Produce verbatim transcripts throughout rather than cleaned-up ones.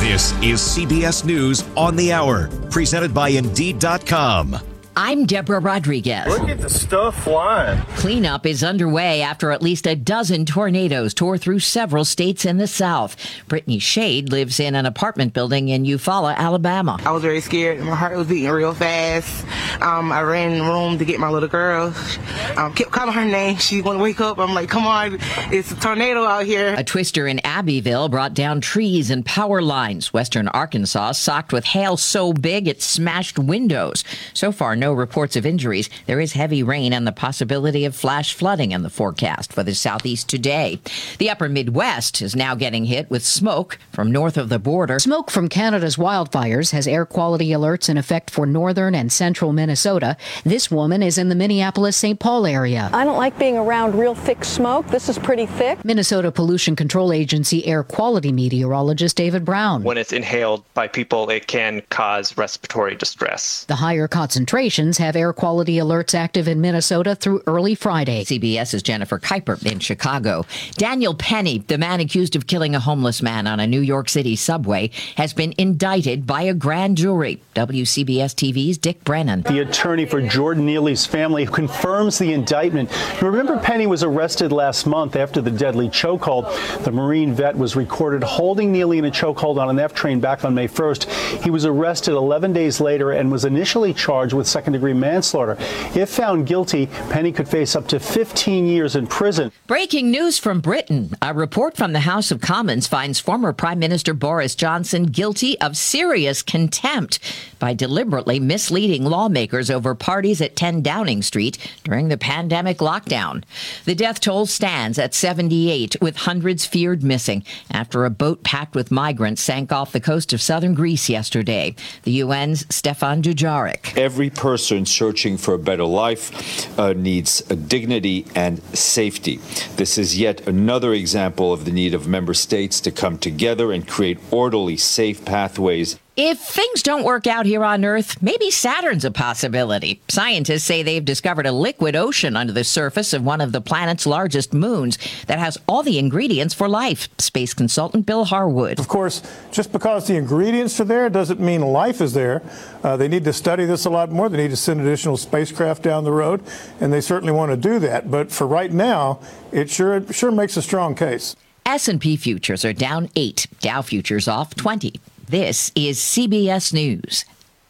This is C B S News on the Hour, presented by Indeed dot com. I'm Deborah Rodriguez. Look at the stuff flying. Cleanup is underway after at least a dozen tornadoes tore through several states in the South. Brittany Shade lives in an apartment building in Eufaula, Alabama. I was very scared. My heart was beating real fast. Um, I ran in the room to get my little girl. Um, kept calling her name. She wouldn't wake up. I'm like, come on, it's a tornado out here. A twister in Abbeville brought down trees and power lines. Western Arkansas socked with hail so big it smashed windows. So far, no reports of injuries. There is heavy rain and the possibility of flash flooding in the forecast for the southeast today. The upper Midwest is now getting hit with smoke from north of the border. Smoke from Canada's wildfires has air quality alerts in effect for northern and central Minnesota. This woman is in the Minneapolis-Saint Paul area. I don't like being around real thick smoke. This is pretty thick. Minnesota Pollution Control Agency air quality meteorologist David Brown. When it's inhaled by people, it can cause respiratory distress. The higher concentration have air quality alerts active in Minnesota through early Friday. CBS's Jennifer Kuiper in Chicago. Daniel Penny, the man accused of killing a homeless man on a New York City subway, has been indicted by a grand jury. W C B S T V's Dick Brennan. The attorney for Jordan Neely's family confirms the indictment. Remember, Penny was arrested last month after the deadly chokehold. The Marine vet was recorded holding Neely in a chokehold on an F train back on May first. He was arrested eleven days later and was initially charged with second-degree manslaughter. If found guilty, Penny could face up to fifteen years in prison. Breaking news from Britain. A report from the House of Commons finds former Prime Minister Boris Johnson guilty of serious contempt by deliberately misleading lawmakers over parties at ten Downing Street during the pandemic lockdown. The death toll stands at seventy-eight, with hundreds feared missing after a boat packed with migrants sank off the coast of southern Greece yesterday. The U N's Stefan Dujarric. Every person searching for a better life uh, needs a dignity and safety. This is yet another example of the need of member states to come together and create orderly, safe pathways. If things don't work out here on Earth, maybe Saturn's a possibility. Scientists say they've discovered a liquid ocean under the surface of one of the planet's largest moons that has all the ingredients for life. Space consultant Bill Harwood. Of course, just because the ingredients are there doesn't mean life is there. Uh, they need to study this a lot more. They need to send additional spacecraft down the road, and they certainly want to do that. But for right now, it sure, it sure makes a strong case. S and P futures are down eight. Dow futures off twenty. This is C B S News.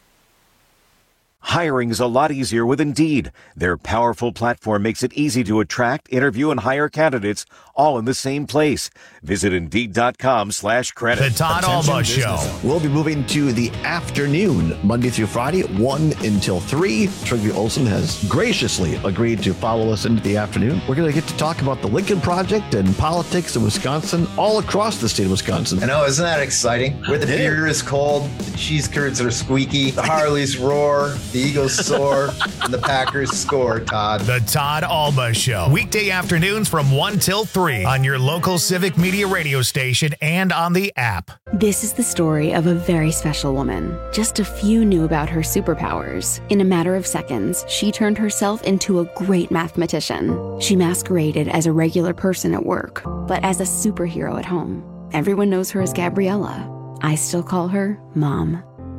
Hiring is a lot easier with Indeed. Their powerful platform makes it easy to attract, interview, and hire candidates all in the same place. Visit Indeed.com slash credit. The Todd Alba Show. We'll be moving to the afternoon, Monday through Friday, one until three. Trygve Olsen has graciously agreed to follow us into the afternoon. We're going to get to talk about the Lincoln Project and politics in Wisconsin, all across the state of Wisconsin. I know, isn't that exciting? Where the beer is cold, the cheese curds are squeaky, the Harleys roar, the Eagles soar, and the Packers score, Todd. The Todd Alba Show. Weekday afternoons from one till three on your local Civic Media radio station and on the app. This is the story of a very special woman. Just a few knew about her superpowers. In a matter of seconds, she turned herself into a great mathematician. She masqueraded as a regular person at work, but as a superhero at home. Everyone knows her as Gabriella. I still call her Mom.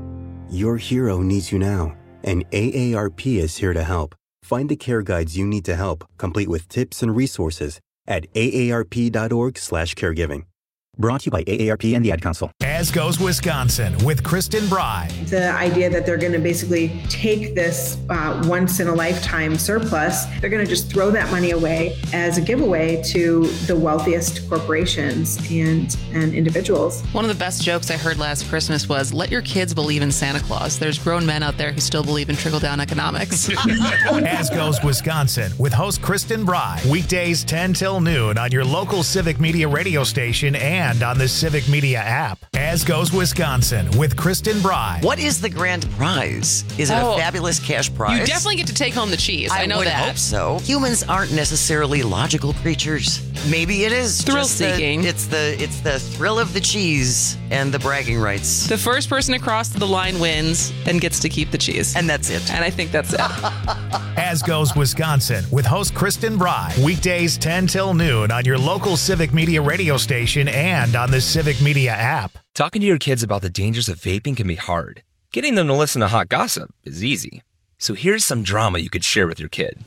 Your hero needs you now, and A A R P is here to help. Find the care guides you need to help, complete with tips and resources at aarp.org slash caregiving. Brought to you by A A R P and the Ad Council. As Goes Wisconsin with Kristen Bry. The idea that they're going to basically take this uh, once-in-a-lifetime surplus, they're going to just throw that money away as a giveaway to the wealthiest corporations and, and individuals. One of the best jokes I heard last Christmas was, let your kids believe in Santa Claus. There's grown men out there who still believe in trickle-down economics. As Goes Wisconsin with host Kristen Bry. Weekdays ten till noon on your local Civic Media radio station and and on the Civic Media app. As Goes Wisconsin with Kristen Bry. What is the grand prize? Is it oh, a fabulous cash prize? You definitely get to take home the cheese. I, I know would that. hope so. Humans aren't necessarily logical creatures. Maybe it is thrill seeking. It's the it's the thrill of the cheese and the bragging rights. The first person across the line wins and gets to keep the cheese. And that's it. And I think that's it. As Goes Wisconsin with host Kristen Bry. Weekdays ten till noon on your local Civic Media radio station and on the Civic Media app. Talking to your kids about the dangers of vaping can be hard. Getting them to listen to hot gossip is easy. So here's some drama you could share with your kid.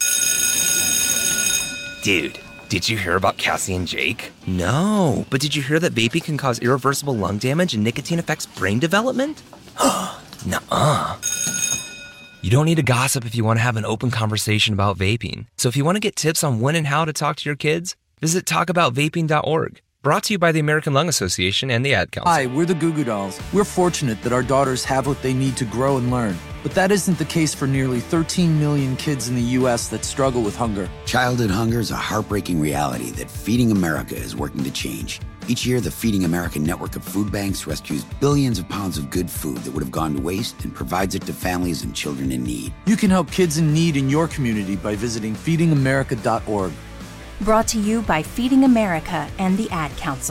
Dude, did you hear about Cassie and Jake? No, but did you hear that vaping can cause irreversible lung damage and nicotine affects brain development? Nuh-uh. You don't need to gossip if you want to have an open conversation about vaping. So if you want to get tips on when and how to talk to your kids, visit talk about vaping dot org. Brought to you by the American Lung Association and the Ad Council. Hi, we're the Goo Goo Dolls. We're fortunate that our daughters have what they need to grow and learn. But that isn't the case for nearly thirteen million kids in the U S that struggle with hunger. Childhood hunger is a heartbreaking reality that Feeding America is working to change. Each year, the Feeding America network of food banks rescues billions of pounds of good food that would have gone to waste and provides it to families and children in need. You can help kids in need in your community by visiting feeding america dot org. Brought to you by Feeding America and the Ad Council.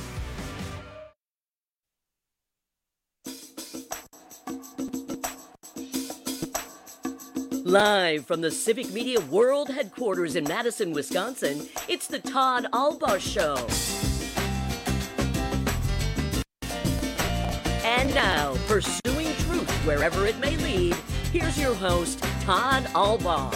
Live from the Civic Media World Headquarters in Madison, Wisconsin, it's the Todd Albaugh Show. And now, pursuing truth wherever it may lead, here's your host, Todd Albaugh.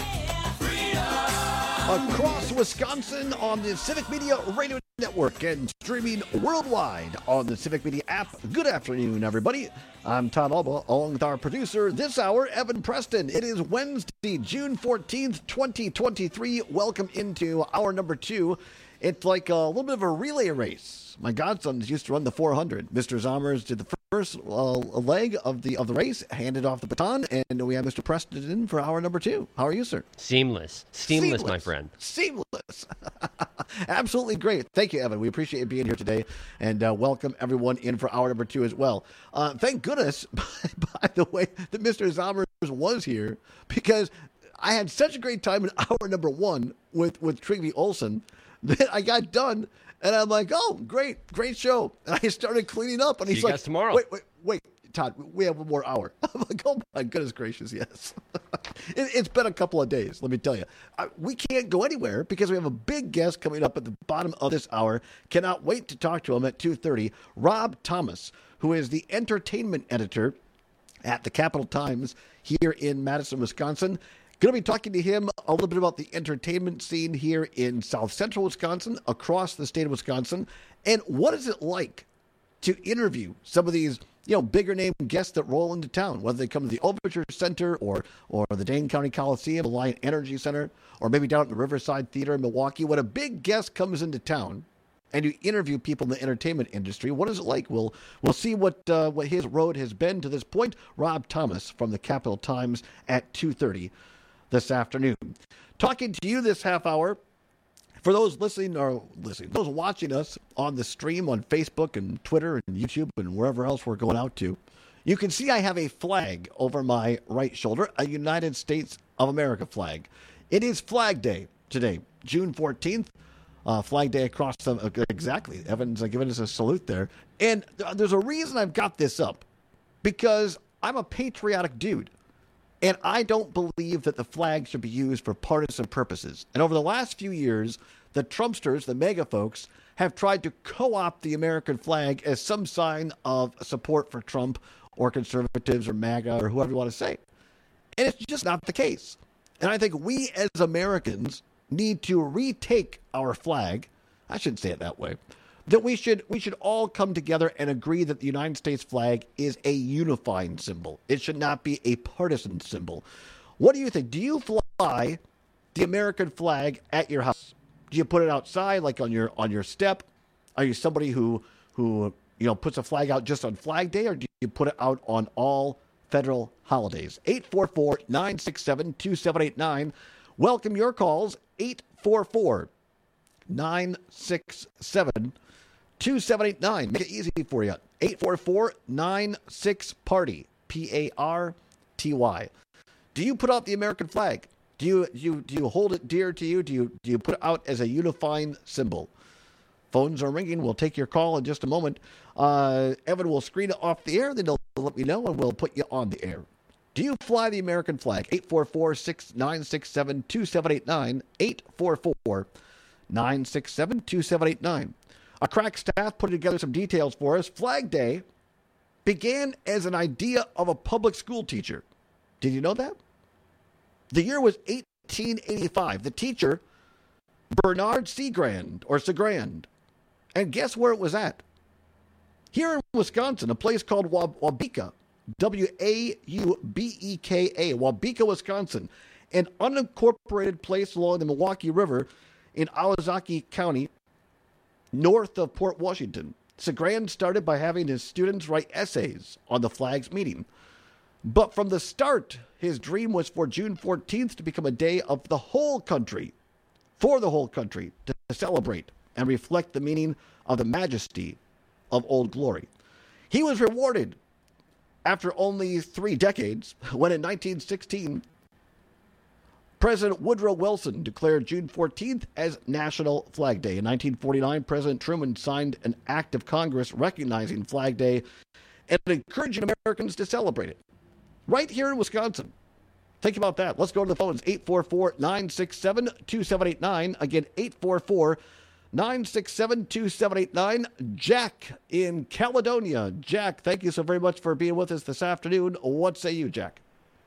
Across Wisconsin on the Civic Media Radio Network and streaming worldwide on the Civic Media app. Good afternoon, everybody. I'm Todd Albaugh, along with our producer this hour, Evan Preston. It is Wednesday, June fourteenth, twenty twenty-three. Welcome into hour number two. It's like a little bit of a relay race. My godsons used to run the four hundred. Mister Zommers did the first uh, leg of the of the race, handed off the baton, and we have Mister Preston in for hour number two. How are you, sir? Seamless. Seamless, Seamless. My friend. Seamless. Absolutely great. Thank you, Evan. We appreciate you being here today, and uh, welcome everyone in for hour number two as well. Uh, thank goodness, by the way, that Mister Zommers was here, because I had such a great time in hour number one with, with Trygve Olsen that I got done, and I'm like, oh, great, great show. And I started cleaning up, and he's See you like, guys tomorrow. wait, wait, wait, Todd, we have one more hour. I'm like, oh my goodness gracious, yes. it, it's been a couple of days, let me tell you. I, we can't go anywhere because we have a big guest coming up at the bottom of this hour. Cannot wait to talk to him at two thirty. Rob Thomas, who is the entertainment editor at the Capital Times here in Madison, Wisconsin. Going to be talking to him a little bit about the entertainment scene here in South Central Wisconsin, across the state of Wisconsin, and what is it like to interview some of these, you know, bigger name guests that roll into town, whether they come to the Overture Center or or the Dane County Coliseum, Alliant Energy Center, or maybe down at the Riverside Theater in Milwaukee. When a big guest comes into town and you interview people in the entertainment industry, what is it like? We'll we'll see what uh, what his road has been to this point. Rob Thomas from the Capital Times at two thirty. This afternoon. Talking to you this half hour, for those listening or listening, those watching us on the stream on Facebook and Twitter and YouTube and wherever else we're going out to, you can see I have a flag over my right shoulder, a United States of America flag. It is Flag Day today, June fourteenth. Uh, Flag Day across the, uh, exactly. Evan's uh, giving us a salute there. And th- there's a reason I've got this up, because I'm a patriotic dude. And I don't believe that the flag should be used for partisan purposes. And over the last few years, the Trumpsters, the MAGA folks, have tried to co-opt the American flag as some sign of support for Trump or conservatives or MAGA or whoever you want to say. And it's just not the case. And I think we as Americans need to retake our flag. I shouldn't say it that way. That we should we should all come together and agree that the United States flag is a unifying symbol. It should not be a partisan symbol. What do you think? Do you fly the American flag at your house? Do you put it outside, like on your on your step? Are you somebody who who you know puts a flag out just on Flag Day, or do you put it out on all federal holidays? eight four four, nine six seven, two seven eight nine. Welcome your calls. eight four four, nine six seven, two seven eight nine. Make it easy for you. eight four four, nine six, party. P A R T Y. Do you put out the American flag? Do you do you, do you hold it dear to you? Do you do you put it out as a unifying symbol? Phones are ringing. We'll take your call in just a moment. Uh, Evan will screen it off the air. Then he'll let me know, and we'll put you on the air. Do you fly the American flag? eight four four, nine six seven, two seven eight nine. eight four four, nine six seven, two seven eight nine. A crack staff put together some details for us. Flag Day began as an idea of a public school teacher. Did you know that? The year was eighteen eighty-five. The teacher, Bernard Seagrand, or Segrand. And guess where it was at? Here in Wisconsin, a place called Waubeka. W A U B E K A. Waubeka, Wisconsin. An unincorporated place along the Milwaukee River in Owazaki County, north of Port Washington. Segrand started by having his students write essays on the flag's meaning. But from the start, his dream was for June fourteenth to become a day of the whole country, for the whole country, to celebrate and reflect the meaning of the majesty of Old Glory. He was rewarded after only three decades when in nineteen sixteen, President Woodrow Wilson declared June fourteenth as National Flag Day. In nineteen forty-nine, President Truman signed an act of Congress recognizing Flag Day and encouraging Americans to celebrate it. Right here in Wisconsin. Think about that. Let's go to the phones. eight four four, nine six seven, two seven eight nine. Again, eight four four, nine six seven, two seven eight nine. Jack in Caledonia. Jack, thank you so very much for being with us this afternoon. What say you, Jack?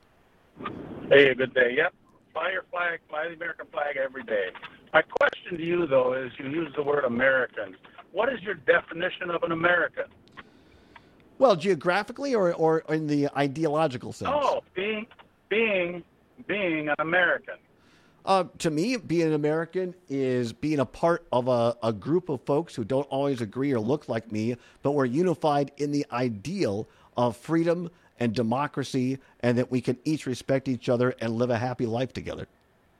Hey, good day. Yep. Fly your flag, fly the American flag every day. My question to you, though, is you use the word American. What is your definition of an American? Well, geographically or, or in the ideological sense? Oh, being being being an American. Uh, to me, being an American is being a part of a, a group of folks who don't always agree or look like me, but we're unified in the ideal of freedom and democracy, and that we can each respect each other and live a happy life together.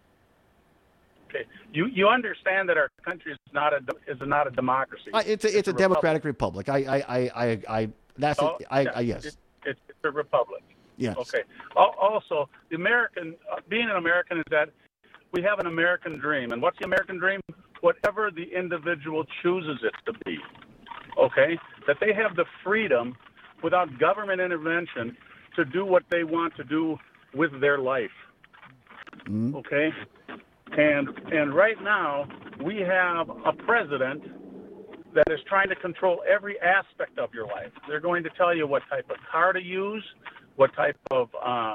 Okay, you you understand that our country is not a is not a democracy. Uh, it's a, it's, it's a, a democratic republic. I I I I, I that's oh, it. I, yeah, I yes. It, it, it's a republic. Yes. Okay. Also, the American uh, being an American is that we have an American dream, and what's the American dream? Whatever the individual chooses it to be. Okay, that they have the freedom, without government intervention, to do what they want to do with their life. Mm-hmm. Okay? And and right now, we have a president that is trying to control every aspect of your life. They're going to tell you what type of car to use, what type of, uh,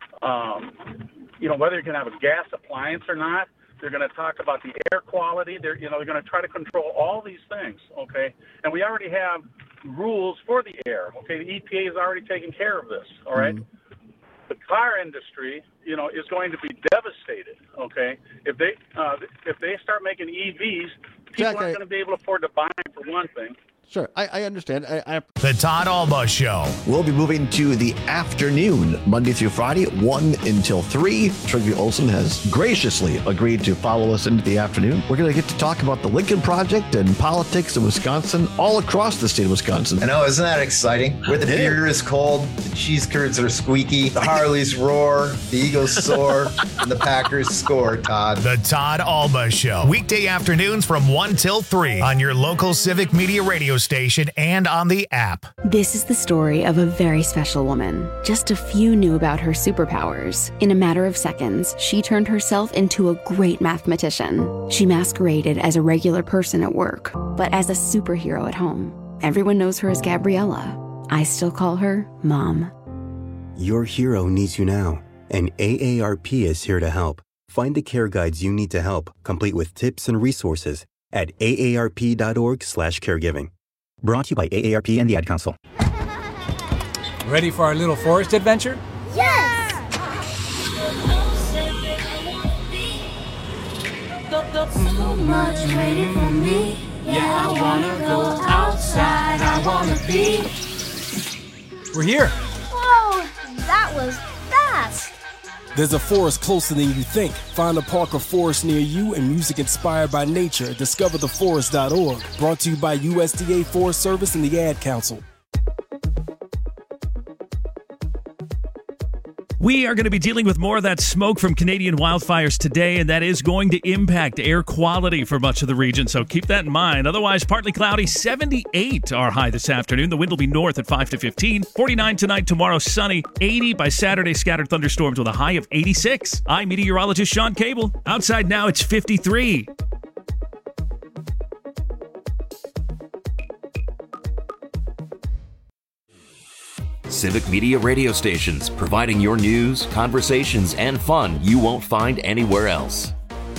um, you know, whether you can have a gas appliance or not. They're going to talk about the air quality. They're, you know, they're going to try to control all these things, okay? And we already have rules for the air, okay? The E P A is already taking care of this, all right? Mm-hmm. The car industry, you know, is going to be devastated, okay? If they uh, if they start making E Vs, people Jack, aren't I... going to be able to afford to buy them, for one thing. Sure, I, I understand. I, I... The Todd Alba Show. We'll be moving to the afternoon, Monday through Friday, one until three. Trygve Olsen has graciously agreed to follow us into the afternoon. We're going to get to talk about the Lincoln Project and politics in Wisconsin, all across the state of Wisconsin. I know, isn't that exciting? Where the beer is cold, the cheese curds are squeaky, the Harleys roar, the Eagles soar, and the Packers score, Todd. The Todd Alba Show. Weekday afternoons from one till three on your local Civic Media radio station and on the app. This is the story of a very special woman. Just a few knew about her superpowers. In a matter of seconds, she turned herself into a great mathematician. She masqueraded as a regular person at work, but as a superhero at home. Everyone knows her as Gabriella. I still call her Mom. Your hero needs you now, and A A R P is here to help. Find the care guides you need to help, complete with tips and resources at A A R P dot org slash caregiving. Brought to you by A A R P and the Ad Council. Ready for our little forest adventure? Yes! So much waiting for me. Yeah, I wanna go outside. I wanna be. We're here. Whoa, that was fast. There's a forest closer than you think. Find a park or forest near you and music inspired by nature. discover the forest dot org. Brought to you by U S D A Forest Service and the Ad Council. We are going to be dealing with more of that smoke from Canadian wildfires today, and that is going to impact air quality for much of the region, so keep that in mind. Otherwise, partly cloudy, seventy-eight our high this afternoon. The wind will be north at five to fifteen. forty-nine tonight, tomorrow sunny. eighty by Saturday, scattered thunderstorms with a high of eighty-six. I'm meteorologist Sean Cable. Outside now, it's fifty-three. Civic Media radio stations, providing your news, conversations, and fun you won't find anywhere else.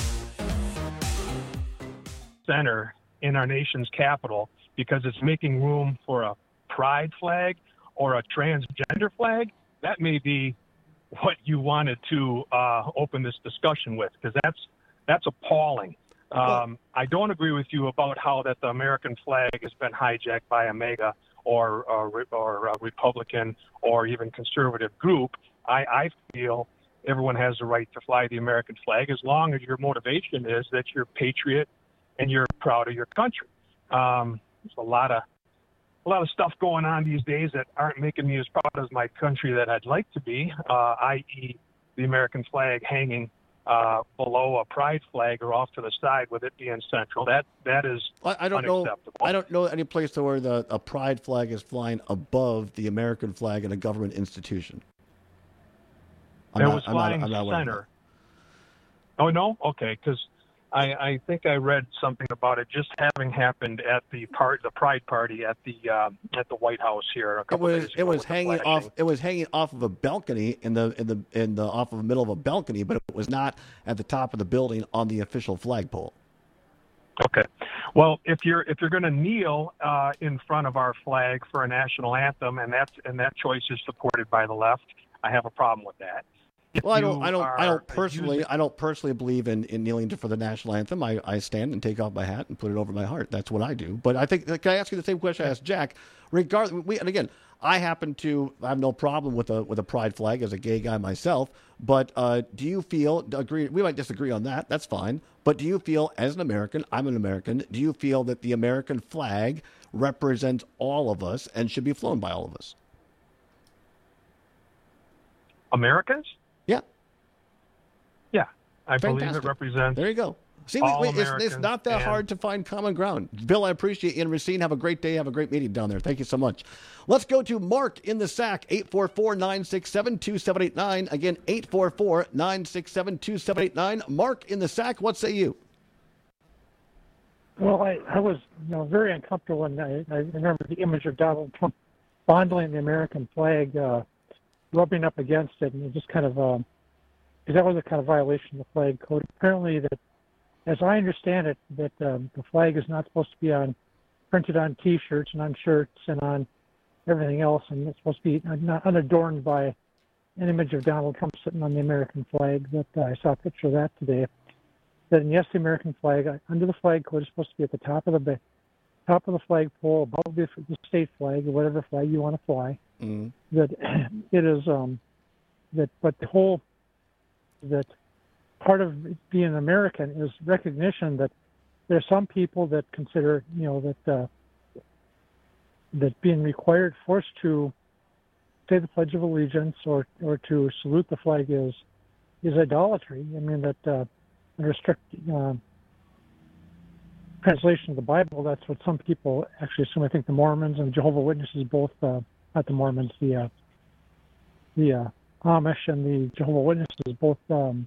Center in our nation's capital because it's making room for a pride flag or a transgender flag. That may be what you wanted to uh, open this discussion with, because that's that's appalling. Um, I don't agree with you about how that the American flag has been hijacked by a MAGA or or, or a Republican or even conservative group. I, I feel everyone has the right to fly the American flag as long as your motivation is that you're a patriot and you're proud of your country. Um, there's a lot of a lot of stuff going on these days that aren't making me as proud as my country that I'd like to be, uh, that is the American flag hanging uh, below a pride flag or off to the side with it being central. That that is I, I don't unacceptable. know. I don't know any place where the a pride flag is flying above the American flag in a government institution. I'm it not, was I'm flying not, I'm not aware of center. Oh no, okay, because I, I think I read something about it just having happened at the part, the Pride Party at the uh, at the White House here a It couple was days ago. it was with the hanging flashing. off. It was hanging off of a balcony in the in the in the off of the middle of a balcony, but it was not at the top of the building on the official flagpole. Okay. Well, if you're if you're going to kneel uh, in front of our flag for a national anthem, and that's and that choice is supported by the left, I have a problem with that. If Well, I don't, you I don't, I are don't personally, using- I don't personally believe in, in kneeling for the national anthem. I, I stand and take off my hat and put it over my heart. That's what I do. But I think, can I ask you the same question I asked Jack? Regardless, we, and again, I happen to have no problem with a with a pride flag as a gay guy myself. But uh, do you feel agree? We might disagree on that. That's fine. But do you feel, as an American, I'm an American. Do you feel that the American flag represents all of us and should be flown by all of us? Americans? Yeah. Yeah, I believe Fantastic. it represents. There you go. See, all we, we, it's, it's Americans not that and- hard to find common ground. Bill, I appreciate you in Racine. Have a great day. Have a great meeting down there. Thank you so much. Let's go to Mark in the Sack, eight four four, nine six seven, two seven eight nine. Again, eight four four, nine six seven, two seven eight nine. Mark in the Sack, what say you? Well, I, I was you know very uncomfortable when I, I remember the image of Donald Trump fondling the American flag, uh, rubbing up against it, and it just kind of, because um, that was a kind of violation of the flag code. Apparently, that, as I understand it, that um, the flag is not supposed to be on printed on T-shirts and on shirts and on everything else, and it's supposed to be not unadorned by an image of Donald Trump sitting on the American flag. That uh, I saw a picture of that today. That yes, the American flag uh, under the flag code is supposed to be at the top of the ba- top of the flagpole, above the, the state flag or whatever flag you want to fly. Mm. That it is um, that, but the whole that part of being an American is recognition that there are some people that consider you know that uh, that being required, forced to say the Pledge of Allegiance or or to salute the flag is is idolatry. I mean that uh, under strict uh, translation of the Bible, that's what some people actually assume. I think the Mormons and Jehovah's Witnesses both. Uh, Not the Mormons, the uh, the uh, Amish and the Jehovah's Witnesses both um,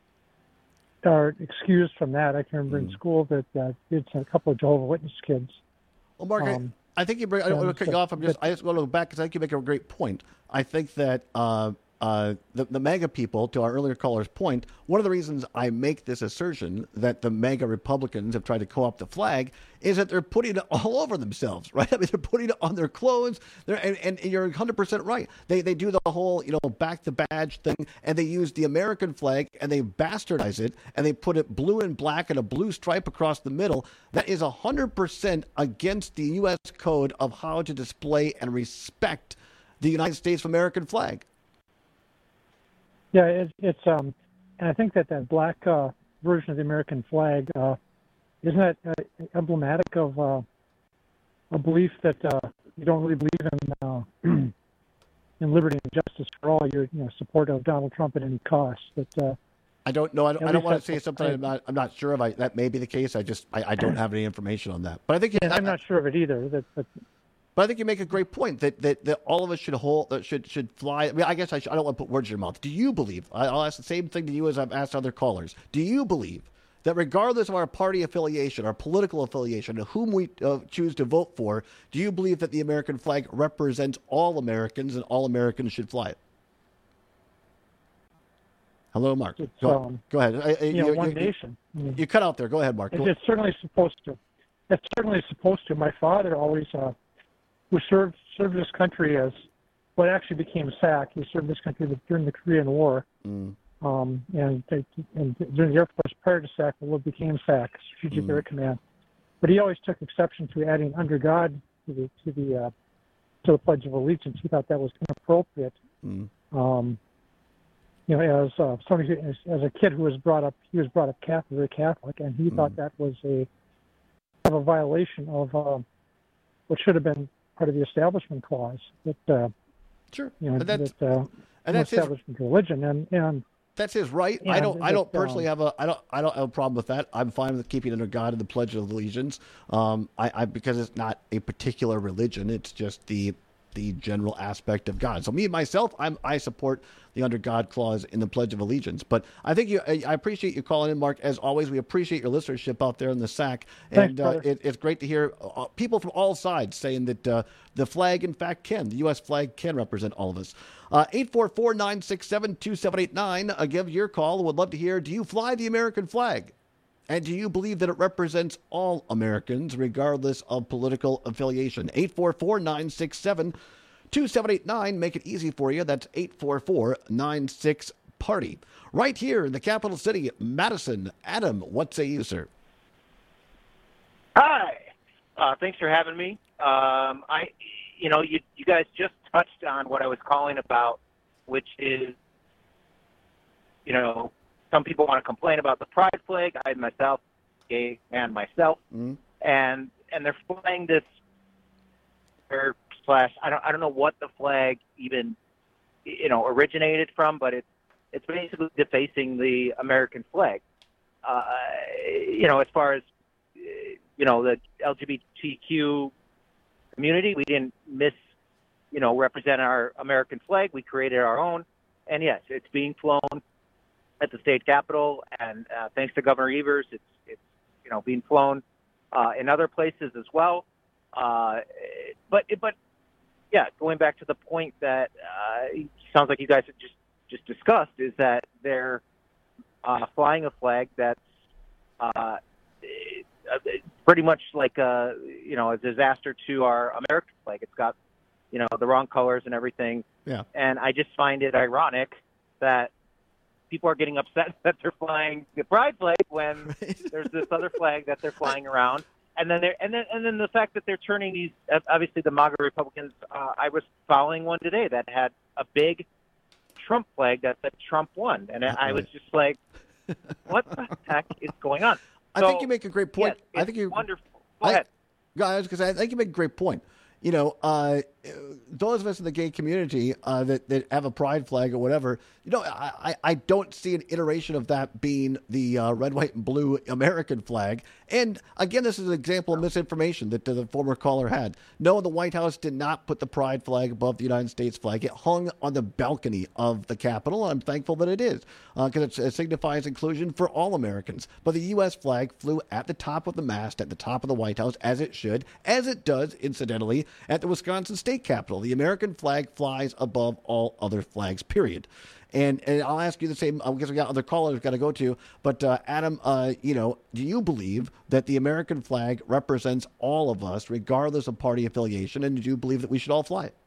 are excused from that. I can remember Mm. in school that uh, it's a couple of Jehovah's Witness kids. Well, Mark, I- Um, I think you bring. I don't um, want to cut you but- off. I'm just. I just want to go back because I think you make a great point. I think that uh, uh, the the MAGA people, to our earlier caller's point, one of the reasons I make this assertion that the MAGA Republicans have tried to co-opt the flag is that they're putting it all over themselves, right? I mean, they're putting it on their clothes. They're, and, and you're one hundred percent right. They they do the whole, you know, back the badge thing, and they use the American flag and they bastardize it, and they put it blue and black and a blue stripe across the middle. That is one hundred percent against the U S code of how to display and respect the United States of American flag. Yeah, it, it's um, and I think that that black uh, version of the American flag uh, isn't that uh, emblematic of uh, a belief that uh, you don't really believe in uh, in liberty and justice for all. Your you know support of Donald Trump at any cost. That uh, I don't know. I don't, At I don't least want to that's say what something I- I'm not. I'm not sure of. I, that may be the case. I just. I, I don't have any information on that. But I think. yeah, I'm not sure of it either. That, but But I think you make a great point that, that, that all of us should hold that should should fly. I mean, I guess I, should, I don't want to put words in your mouth. Do you believe? I, I'll ask the same thing to you as I've asked other callers. Do you believe that regardless of our party affiliation, our political affiliation, whom we uh, choose to vote for, do you believe that the American flag represents all Americans and all Americans should fly it? Hello, Mark. Go, um, go ahead. I, I, you know, you, one you, nation. I mean, you cut out there. Go ahead, Mark. It's, it's certainly supposed to. It's certainly supposed to. My father always, uh, who served served this country as what actually became S A C. He served this country during the Korean War, mm. um, and, and during the Air Force prior to S A C, what became S A C, Strategic Mm. Air Command. But he always took exception to adding "under God" to the to the uh, to the Pledge of Allegiance. He thought that was inappropriate. Mm. Um, you know, as uh, somebody who, as, as a kid who was brought up, he was brought up Catholic, very Catholic, and he Mm. thought that was a of a violation of uh, what should have been part of the Establishment Clause. That uh, sure, you know, and that's, that uh, and that's his, establishment religion, and and that's his right. I and don't. I that, don't personally um, have a. I don't. I don't have a problem with that. I'm fine with keeping under God and the Pledge of Allegiance. Um, I, I because it's not a particular religion. It's just the the general aspect of God. So me myself, I'm I support the under God clause in the Pledge of Allegiance. But I think you, I appreciate you calling in, Mark. As always, we appreciate your listenership out there in the S A C, and Thanks, uh, it, it's great to hear uh, people from all sides saying that uh, the flag, in fact, can the U S flag can represent all of us. Uh, eight four four, nine six seven, two seven eight nine. Uh, give your call. Would love to hear. Do you fly the American flag? And do you believe that it represents all Americans, regardless of political affiliation? eight four four, nine six seven, two seven eight nine. Make it easy for you. That's eight four four, nine six, party. Right here in the capital city, Madison. Adam, what say you, sir? Hi. Uh, thanks for having me. Um, I, you know, you, you guys just touched on what I was calling about, which is, you know, some people want to complain about the pride flag. I myself, gay man myself, mm. and and they're flying this or slash. I don't I don't know what the flag even, you know, originated from, but it's it's basically defacing the American flag. Uh, you know, as far as you know, the L G B T Q community, we didn't miss, you know, represent our American flag. We created our own, and yes, it's being flown at the state capitol, and uh, thanks to Governor Evers, it's it's you know being flown uh, in other places as well. Uh, but but yeah, going back to the point that uh, it sounds like you guys have just just discussed is that they're uh, flying a flag that's uh, pretty much like a you know a disaster to our American flag. It's got you know the wrong colors and everything. Yeah. And I just find it ironic that people are getting upset that they're flying the pride flag when there's this other flag that they're flying around, and then they're and then and then the fact that they're turning these obviously the MAGA Republicans. Uh, I was following one today that had a big Trump flag that said Trump won, and I was just like, what the heck is going on? I So, think you make a great point. yes, I think you wonderful. Go I, ahead. Guys, because I think you make a great point. You know, uh, those of us in the gay community uh, that, that have a pride flag or whatever, you know, I, I don't see an iteration of that being the uh, red, white, and blue American flag. And again, this is an example of misinformation that the former caller had. No, the White House did not put the pride flag above the United States flag. It hung on the balcony of the Capitol. I'm thankful that it is because uh, it signifies inclusion for all Americans. But the U S flag flew at the top of the mast, at the top of the White House, as it should, as it does, incidentally, at the Wisconsin State Capitol. The American flag flies above all other flags, period. And and I'll ask you the same. I guess we got other callers we've got to go to. But uh, Adam, uh, you know, do you believe that the American flag represents all of us, regardless of party affiliation? And do you believe that we should all fly it?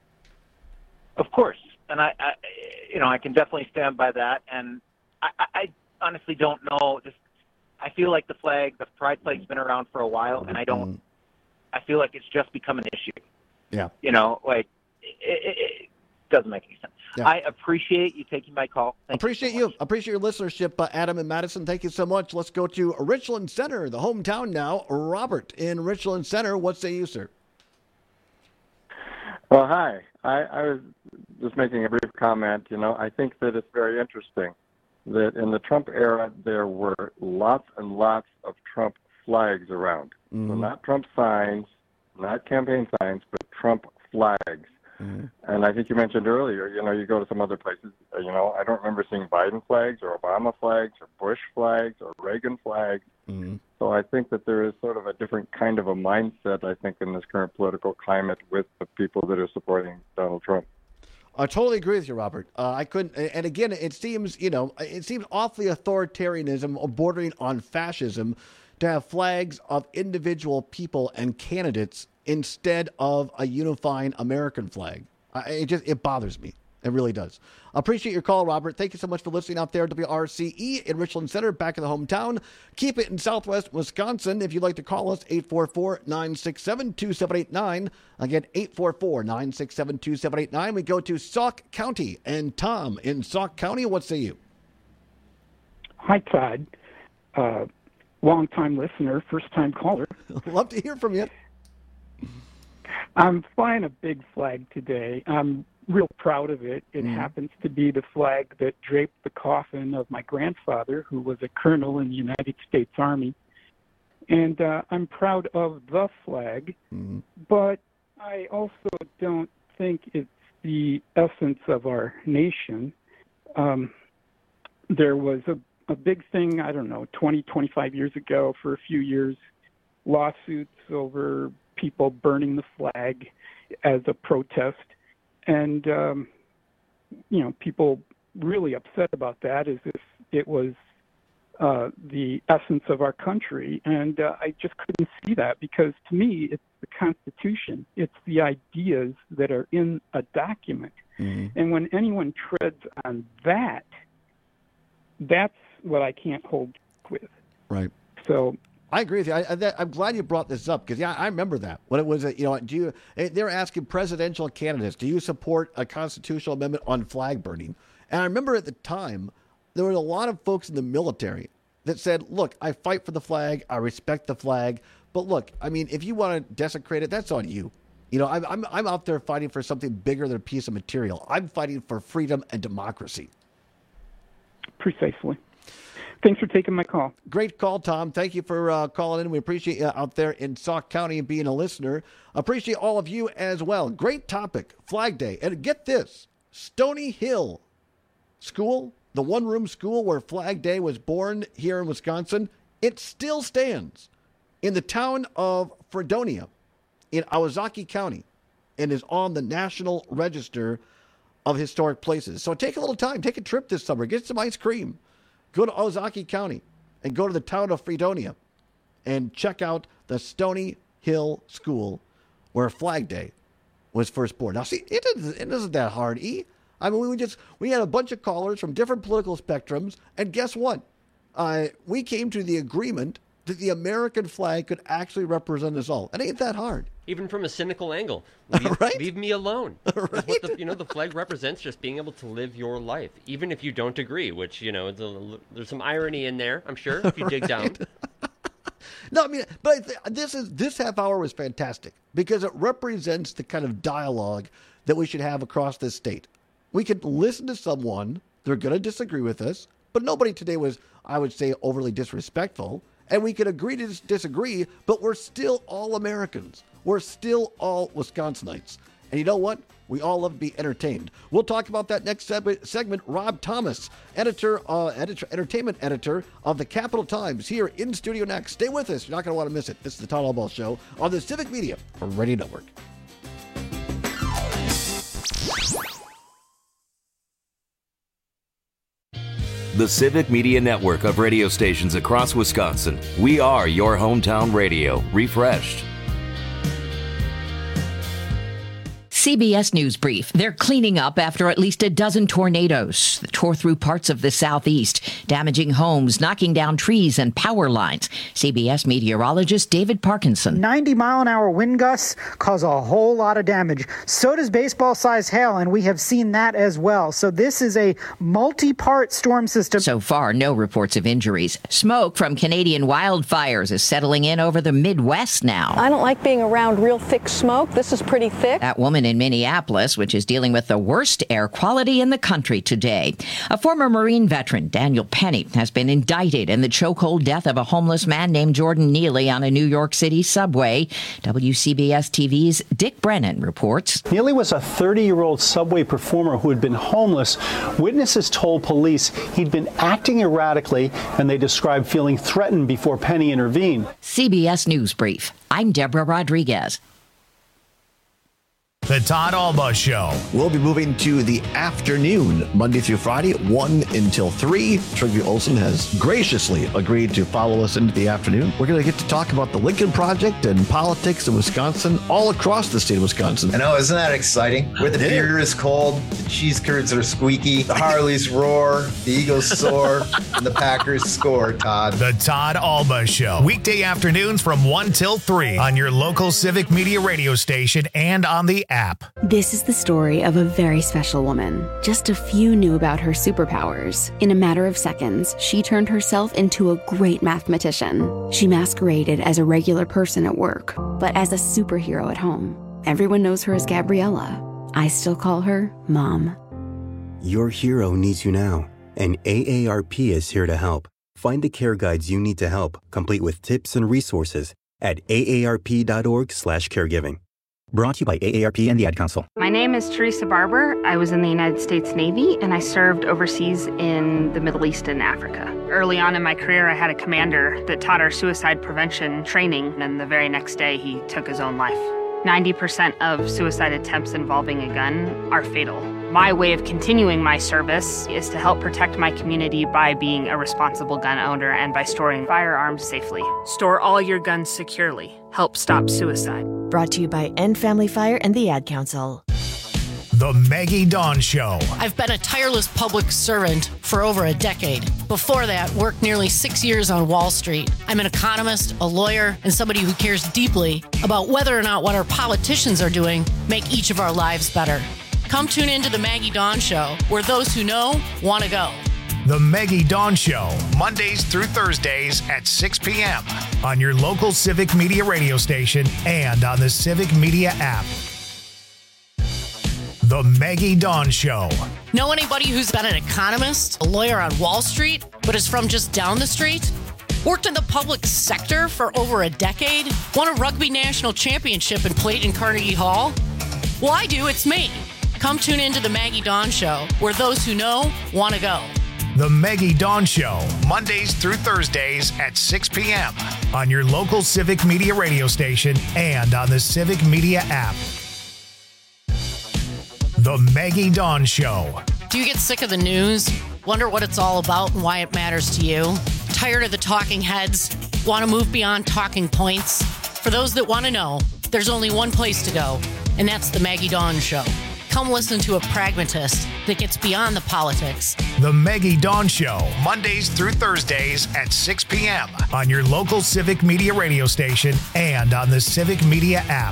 Of course, and I, I you know, I can definitely stand by that. And I, I, I honestly don't know. Just I feel like the flag, the pride flag's been around for a while, and I don't. Mm. I feel like it's just become an issue. Yeah. You know, like it, it, it doesn't make any sense. Yeah. I appreciate you taking my call. Thank appreciate you. So you. Appreciate your listenership, uh, Adam and Madison. Thank you so much. Let's go to Richland Center, the hometown now. Robert in Richland Center. What say you, sir? Well, hi. I, I was just making a brief comment. You know, I think that it's very interesting that in the Trump era there were lots and lots of Trump flags around. Mm-hmm. So not Trump signs, not campaign signs, but Trump flags. Mm-hmm. And I think you mentioned earlier, you know, you go to some other places, uh, you know, I don't remember seeing Biden flags or Obama flags or Bush flags or Reagan flags. Mm-hmm. So I think that there is sort of a different kind of a mindset, I think, in this current political climate with the people that are supporting Donald Trump. I totally agree with you, Robert. Uh, I couldn't, and again, it seems, you know, it seems awfully authoritarianism, bordering on fascism, to have flags of individual people and candidates instead of a unifying American flag. Uh, it just, it bothers me. It really does. Appreciate your call, Robert. Thank you so much for listening out there. W R C E in Richland Center, back in the hometown. Keep it in Southwest Wisconsin. If you'd like to call us, eight four four, nine six seven, two seven eight nine. Again, eight four four, nine six seven, two seven eight nine. We go to Sauk County. And Tom in Sauk County, what say you? Hi, Todd. Uh, long-time listener, first-time caller. Love to hear from you. I'm flying a big flag today. I'm real proud of it. It mm. happens to be the flag that draped the coffin of my grandfather, who was a colonel in the United States Army. And uh, I'm proud of the flag, mm. but I also don't think it's the essence of our nation. Um, there was a, a big thing, I don't know, twenty, twenty-five years ago, for a few years, lawsuits over people burning the flag as a protest. And, um, you know, people really upset about that as if it was uh, the essence of our country. And uh, I just couldn't see that, because to me, it's the Constitution. It's the ideas that are in a document. Mm-hmm. And when anyone treads on that, that's what I can't hold with. Right. So I agree with you. I, I, I'm glad you brought this up, because yeah, I remember that when it was, a, you know, do you? They're asking presidential candidates, do you support a constitutional amendment on flag burning? And I remember at the time there were a lot of folks in the military that said, "Look, I fight for the flag, I respect the flag, but look, I mean, if you want to desecrate it, that's on you. You know, I'm I'm, I'm out there fighting for something bigger than a piece of material. I'm fighting for freedom and democracy." Precisely. Thanks for taking my call. Great call, Tom. Thank you for uh, calling in. We appreciate you out there in Sauk County and being a listener. Appreciate all of you as well. Great topic, Flag Day. And get this, Stony Hill School, the one-room school where Flag Day was born here in Wisconsin, it still stands in the town of Fredonia in Owazaki County and is on the National Register of Historic Places. So take a little time. Take a trip this summer. Get some ice cream. Go to Owazaki County and go to the town of Fredonia and check out the Stony Hill School where Flag Day was first born. Now, see, it isn't, it isn't that hard, E. I mean, we just we had a bunch of callers from different political spectrums, and guess what? Uh, we came to the agreement that the American flag could actually represent us all. It ain't that hard. Even from a cynical angle, leave, right? leave me alone. Right? What the, you know, the flag represents just being able to live your life, even if you don't agree. Which, you know, a, there's some irony in there, I'm sure, if you dig right. down. No, I mean, but this is this half hour was fantastic because it represents the kind of dialogue that we should have across this state. We could listen to someone; they're going to disagree with us, but nobody today was, I would say, overly disrespectful. And we could agree to disagree, but we're still all Americans. We're still all Wisconsinites. And you know what? We all love to be entertained. We'll talk about that next segment. Rob Thomas, editor, uh, editor, entertainment editor of the Capital Times, here in studio next. Stay with us. You're not going to want to miss it. This is the Todd Albaugh Show on the Civic Media Radio Network. The Civic Media Network of radio stations across Wisconsin. We are your hometown radio, refreshed. C B S News Brief. They're cleaning up after at least a dozen tornadoes that tore through parts of the southeast, damaging homes, knocking down trees and power lines. C B S meteorologist David Parkinson. ninety mile an hour wind gusts cause a whole lot of damage. So does baseball-sized hail, and we have seen that as well. So this is a multi-part storm system. So far, no reports of injuries. Smoke from Canadian wildfires is settling in over the Midwest now. I don't like being around real thick smoke. This is pretty thick. That woman in in Minneapolis, which is dealing with the worst air quality in the country today. A former Marine veteran, Daniel Penny, has been indicted in the chokehold death of a homeless man named Jordan Neely on a New York City subway. W C B S T V's Dick Brennan reports. Neely was a thirty-year-old subway performer who had been homeless. Witnesses told police he'd been acting erratically, and they described feeling threatened before Penny intervened. C B S News Brief. I'm Deborah Rodriguez. The Todd Alba Show. We'll be moving to the afternoon, Monday through Friday, one until three. Trygve Olsen has graciously agreed to follow us into the afternoon. We're going to get to talk about the Lincoln Project and politics in Wisconsin, all across the state of Wisconsin. I know, isn't that exciting? Where the beer is cold, the cheese curds are squeaky, the Harleys roar, the Eagles soar, and the Packers score, Todd. The Todd Alba Show. Weekday afternoons from one till three on your local Civic Media radio station and on the app. This is the story of a very special woman. Just a few knew about her superpowers. In a matter of seconds, she turned herself into a great mathematician. She masqueraded as a regular person at work, but as a superhero at home. Everyone knows her as Gabriella. I still call her Mom. Your hero needs you now, and A A R P is here to help. Find the care guides you need to help, complete with tips and resources at A A R P dot org slash caregiving. Brought to you by A A R P and the Ad Council. My name is Teresa Barber. I was in the United States Navy, and I served overseas in the Middle East and Africa. Early on in my career, I had a commander that taught our suicide prevention training, and the very next day, he took his own life. ninety percent of suicide attempts involving a gun are fatal. My way of continuing my service is to help protect my community by being a responsible gun owner and by storing firearms safely. Store all your guns securely. Help stop suicide. Brought to you by End Family Fire and the Ad Council. The Maggie Dawn Show. I've been a tireless public servant for over a decade. Before that, worked nearly six years on Wall Street. I'm an economist, a lawyer, and somebody who cares deeply about whether or not what our politicians are doing make each of our lives better. Come tune into the Maggie Dawn Show, where those who know want to go. The Maggie Dawn Show, Mondays through Thursdays at six p.m. on your local Civic Media radio station and on the Civic Media app. The Maggie Dawn Show. Know anybody who's been an economist, a lawyer on Wall Street, but is from just down the street? Worked in the public sector for over a decade? Won a rugby national championship and played in Carnegie Hall? Well, I do. It's me. Come tune into the Maggie Dawn Show, where those who know want to go. The Maggie Dawn Show, Mondays through Thursdays at six p.m. on your local Civic Media radio station and on the Civic Media app. The Maggie Dawn Show. Do you get sick of the news? Wonder what it's all about and why it matters to you? Tired of the talking heads? Want to move beyond talking points? For those that want to know, there's only one place to go, and that's the Maggie Dawn Show. Come listen to a pragmatist that gets beyond the politics. The Maggie Dawn Show, Mondays through Thursdays at six p.m. on your local Civic Media radio station and on the Civic Media app.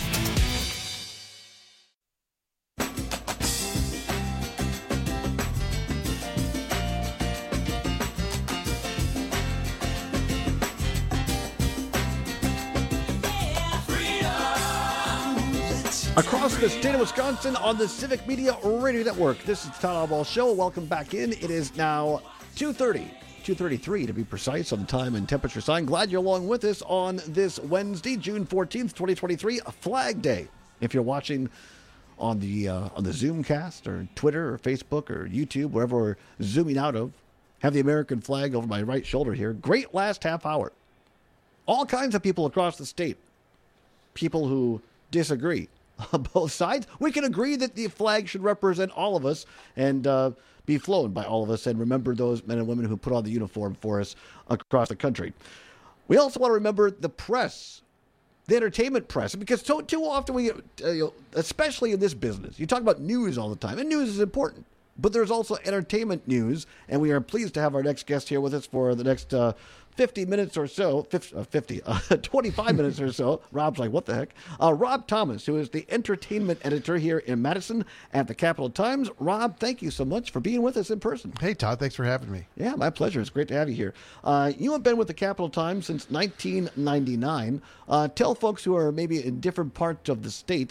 Across the state of Wisconsin on the Civic Media Radio Network. This is the Todd Alba Show. Welcome back in. It is now two thirty, two thirty-three to be precise on the time and temperature sign. Glad you're along with us on this Wednesday, June fourteenth, twenty twenty-three, a Flag Day. If you're watching on the uh, on the Zoomcast or Twitter or Facebook or YouTube, wherever we're zooming out of, have the American flag over my right shoulder here. Great last half hour. All kinds of people across the state. People who disagree. On both sides, we can agree that the flag should represent all of us and uh, be flown by all of us and remember those men and women who put on the uniform for us across the country. We also want to remember the press, the entertainment press, because so, too often we, uh, you know, especially in this business, you talk about news all the time, and news is important, but there's also entertainment news, and we are pleased to have our next guest here with us for the next uh, fifty minutes or so, fifty, uh, twenty-five minutes or so. Rob's like, what the heck? Uh, Rob Thomas, who is the entertainment editor here in Madison at the Capital Times. Rob, thank you so much for being with us in person. Hey, Todd, thanks for having me. Yeah, my pleasure. It's great to have you here. Uh, you have been with the Capital Times since nineteen ninety-nine. Uh, tell folks who are maybe in different parts of the state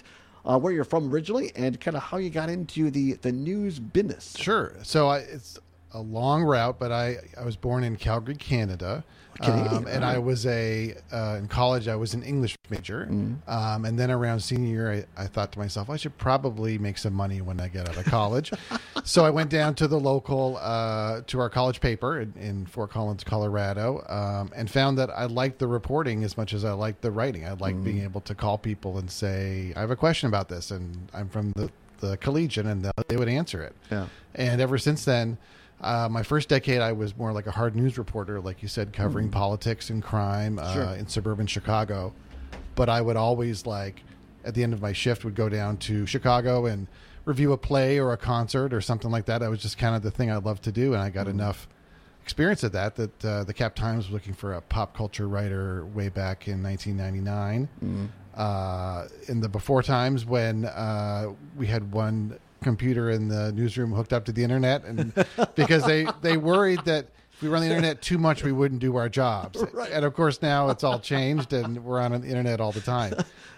uh, where you're from originally and kind of how you got into the, the news business. Sure. So I, it's a long route, but I, I was born in Calgary, Canada. Canadian, um, and right. I was a, uh, in college, I was an English major. Mm-hmm. Um, and then around senior year, I, I thought to myself, I should probably make some money when I get out of college. So I went down to the local, uh, to our college paper in, in Fort Collins, Colorado, um, and found that I liked the reporting as much as I liked the writing. I liked Mm-hmm. being able to call people and say, I have a question about this, and I'm from the, the Collegian, and they- they would answer it. Yeah. And ever since then, Uh, my first decade, I was more like a hard news reporter, like you said, covering Mm. politics and crime uh, Sure. in suburban Chicago. But I would always, like, at the end of my shift, would go down to Chicago and review a play or a concert or something like that. That was just kind of the thing I loved to do, and I got Mm. enough experience at that that uh, the Cap Times was looking for a pop culture writer way back in nineteen ninety-nine. Mm. Uh, in the before times when uh, we had one computer in the newsroom hooked up to the internet, and because they they worried that if we were on the internet too much, we wouldn't do our jobs. Right. And of course now it's all changed, and we're on the internet all the time.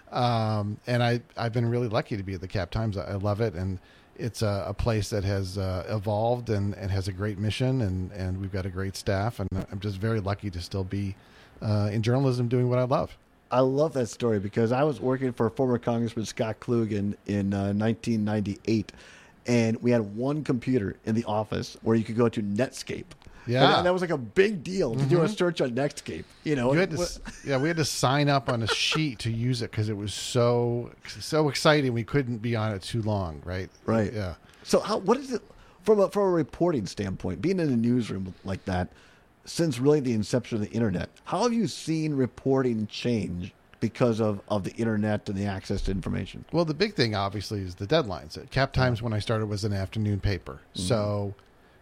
Um, and I I've been really lucky to be at the Cap Times. I, I love it, and it's a, a place that has uh, evolved and, and has a great mission, and, and we've got a great staff, and I'm just very lucky to still be uh, in journalism doing what I love. I love that story because I was working for former Congressman Scott Klug in, in uh, nineteen ninety-eight, and we had one computer in the office where you could go to Netscape. Yeah. And that was like a big deal to do a Mhm. search on Netscape. You know, You had to, s- yeah, we had to sign up on a sheet to use it because it was so so exciting. We couldn't be on it too long, right? Right. Yeah. So how what is it from a from a reporting standpoint, being in a newsroom like that, since really the inception of the internet, how have you seen reporting change because of, of the internet and the access to information? Well, the big thing obviously is the deadlines. At Cap Times, when I started, was an afternoon paper. Mhm. So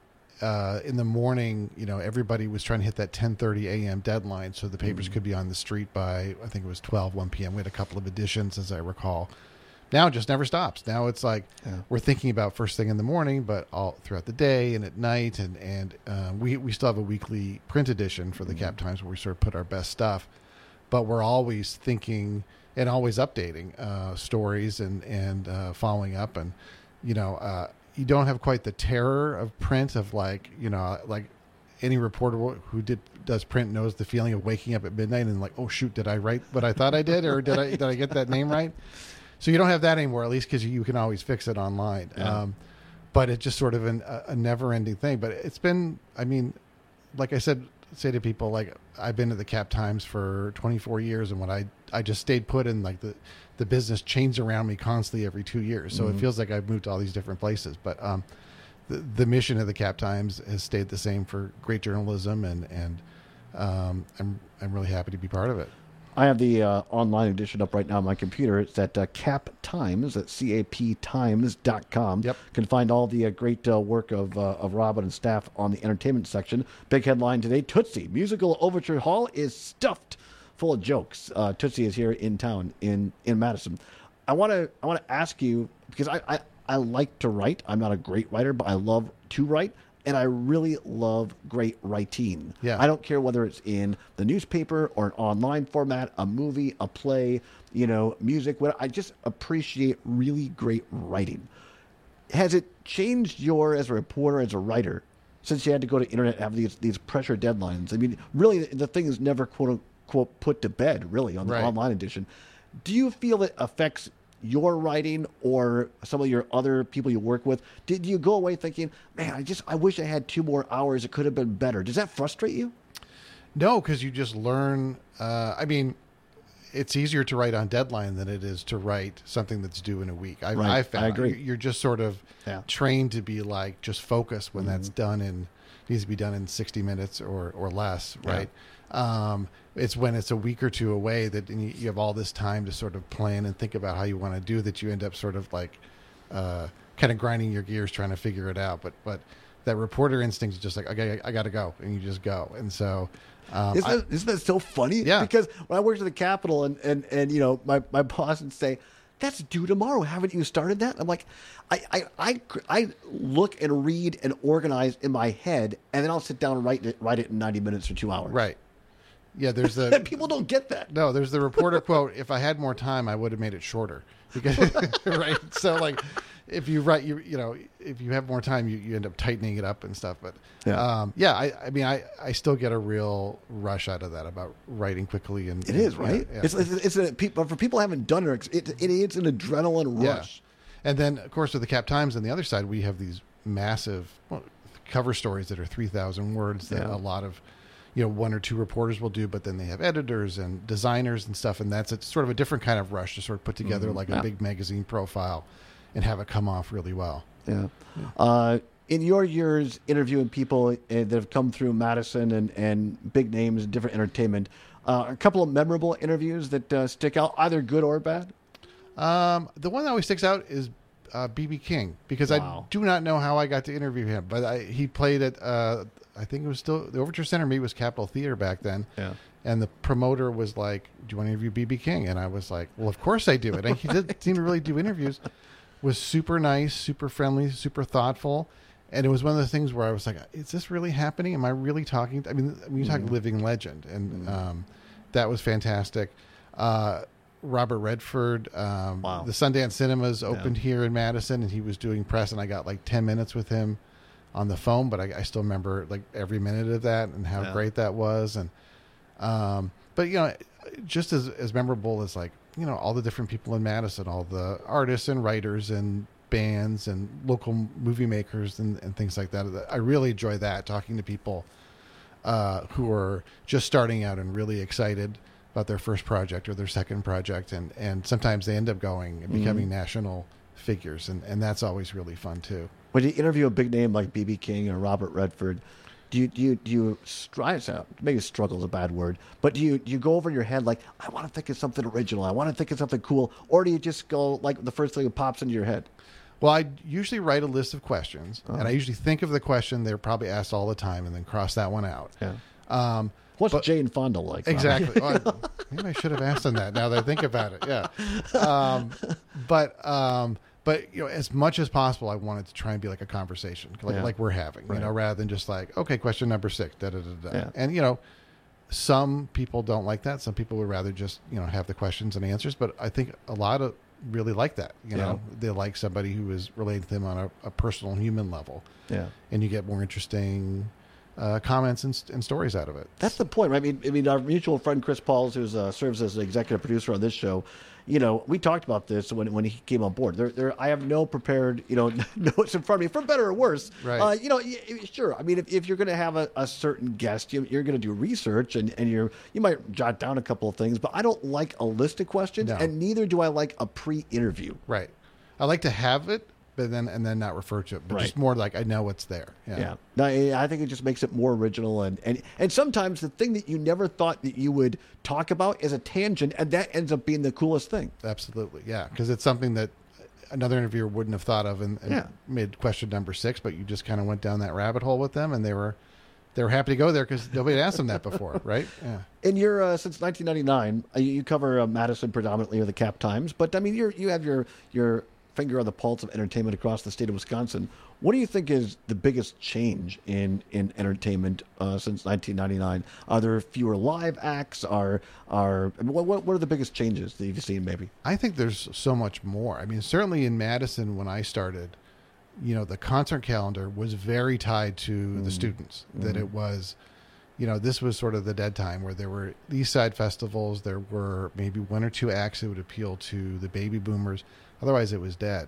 uh, in the morning, you know, everybody was trying to hit that ten thirty a.m. deadline so the papers Mhm. could be on the street by, I think it was twelve, one p.m. We had a couple of editions, as I recall. Now it just never stops. Now it's like Yeah. we're thinking about first thing in the morning, but all throughout the day and at night. And, and uh, we, we still have a weekly print edition for the Cap Times where we sort of put our best stuff. But we're always thinking and always updating uh, stories and, and uh, following up. And, you know, uh, you don't have quite the terror of print of like, you know, like any reporter who did does print knows the feeling of waking up at midnight and like, oh, shoot, did I write what I thought I did? Or did I, did I get that name right? So you don't have that anymore, at least because you can always fix it online. Yeah. Um, but it's just sort of an, a, a never-ending thing. But it's been, I mean, like I said, say to people, like I've been at the Cap Times for twenty-four years, and when I I just stayed put in, like the the business changed around me constantly every two years. So Mhm. it feels like I've moved to all these different places. But um, the the mission of the Cap Times has stayed the same for great journalism, and and um, I'm I'm really happy to be part of it. I have the uh, online edition up right now on my computer. It's at uh, Cap Times, at C A P times dot com. Yep. You can find all the uh, great uh, work of uh, of Robin and staff on the entertainment section. Big headline today, Tootsie Musical Overture Hall is stuffed full of jokes. Uh, Tootsie is here in town in, in Madison. I want to I want to ask you, because I, I, I like to write. I'm not a great writer, but I love to write. And I really love great writing. Yeah. I don't care whether it's in the newspaper or an online format, a movie, a play, you know, music. What I just appreciate really great writing. Has it changed your as a reporter, as a writer, since you had to go to internet and have these these pressure deadlines? I mean, really, the thing is never quote unquote put to bed. Really, on the Right. online edition, do you feel it affects your writing or some of your other people you work with? Did you go away thinking, man, I just I wish I had two more hours, it could have been better? Does that frustrate you? No, because you just learn. Uh, I mean, it's easier to write on deadline than it is to write something that's due in a week. I, Right. I found I agree. You're just sort of Yeah. trained to be like just focus when that's Mhm. done and needs to be done in sixty minutes or or less, Yeah. right? Um, it's when it's a week or two away that you you have all this time to sort of plan and think about how you want to do that. You end up sort of like uh, kind of grinding your gears trying to figure it out. But but that reporter instinct is just like, okay, I, I got to go, and you just go. And so. Um, isn't, I- that, isn't that so funny? Yeah. Because when I worked at the Capitol and, and, and you know, my, my boss would say, that's due tomorrow. Haven't you started that? I'm like, I, I, I, I look and read and organize in my head, and then I'll sit down and write it, write it in ninety minutes or two hours. Right. Yeah, there's the people don't get that. No, there's the reporter quote. If I had more time, I would have made it shorter. Because right, so like, if you write, you you know, if you have more time, you, you end up tightening it up and stuff. But Yeah. um, yeah, I, I mean, I, I still get a real rush out of that about writing quickly and It is yeah, right. yeah. It's it's, it's a, people for people who haven't done it. It, it it's an adrenaline Yeah. rush. And then, of course, with the Cap Times on the other side, we have these massive well, cover stories that are three thousand words that Yeah. a lot of, you know, one or two reporters will do, but then they have editors and designers and stuff. And that's it's sort of a different kind of rush to sort of put together Mhm. like Yeah. a big magazine profile and have it come off really well. Yeah. Uh, in your years interviewing people uh, that have come through Madison and, and big names, different entertainment, uh, a couple of memorable interviews that uh, stick out, either good or bad? Um, the one that always sticks out is uh, B B King, because Wow. I do not know how I got to interview him, but I, he played at, uh, I think it was still, the Overture Center meet was Capitol Theater back then. Yeah. And the promoter was like, do you want to interview B B King? And I was like, well, of course I do. And he didn't seem to really do interviews. Was super nice, super friendly, super thoughtful. And it was one of the things where I was like, is this really happening? Am I really talking? I mean, when you talk Mhm. living legend, and um, that was fantastic. Uh, Robert Redford, um, Wow. the Sundance Cinemas opened Yeah. here in Madison, and he was doing press, and I got like ten minutes with him on the phone, but I, I still remember like every minute of that and how Yeah. great that was. And um, but you know, just as as memorable as like you know all the different people in Madison, all the artists and writers and bands and local movie makers and, and things like that. I really enjoy that, talking to people uh, who are just starting out and really excited about their first project or their second project, and, and sometimes they end up going and becoming Mhm. national figures, and, and that's always really fun too. When you interview a big name like B B King or Robert Redford, do you do you do you strive? Maybe struggle is a bad word, but do you do you go over in your head like, I want to think of something original, I want to think of something cool, or do you just go like the first thing that pops into your head? Well, I usually write a list of questions, Oh. and I usually think of the question they're probably asked all the time, and then cross that one out. Yeah. Um, What's but- Jane Fonda like? Robert? Exactly. Well, maybe I should have asked them that. Now that I think about it, yeah. Um, but um, but you know, as much as possible, I wanted to try and be like a conversation, like Yeah. like we're having, Right. you know, rather than just like, okay, question number six, da da da da. Yeah. And you know, some people don't like that. Some people would rather just you know have the questions and answers. But I think a lot of really like that. You Yeah. know, they like somebody who is related to them on a, a personal human level. Yeah. And you get more interesting uh, comments and, and stories out of it. That's the point, right? I mean, I mean, our mutual friend Chris Pauls, who uh, serves as the executive producer on this show, you know, we talked about this when when he came on board. There, there, I have no prepared, you know, notes in front of me, for better or worse. Right. Uh, you know, y- y- sure. I mean, if, if you're going to have a, a certain guest, you, you're going to do research, and, and you're you might jot down a couple of things. But I don't like a list of questions, No. and neither do I like a pre-interview. Right. I like to have it, but then and then not refer to it, but Right. just more like I know what's there. Yeah. Yeah. No, I I think it just makes it more original. And, and, and sometimes the thing that you never thought that you would talk about is a tangent, and that ends up being the coolest thing. Absolutely. Yeah. Because it's something that another interviewer wouldn't have thought of in, in Yeah. mid question number six, but you just kind of went down that rabbit hole with them, and they were they were happy to go there because nobody had asked them that before, right? Yeah. In your uh, since nineteen ninety-nine, uh, you, you cover uh, Madison predominantly, or the Cap Times, but I mean, you you have your your finger on the pulse of entertainment across the state of Wisconsin. What do you think is the biggest change in in entertainment uh, since nineteen ninety-nine? Are there fewer live acts? Are are I mean, what what what are the biggest changes that you've seen? Maybe. I think there's so much more. I mean, certainly in Madison when I started, you know, the concert calendar was very tied to the students. That Mhm. it was, you know, this was sort of the dead time where there were East Side festivals. There were maybe one or two acts that would appeal to the baby boomers. Otherwise, it was dead.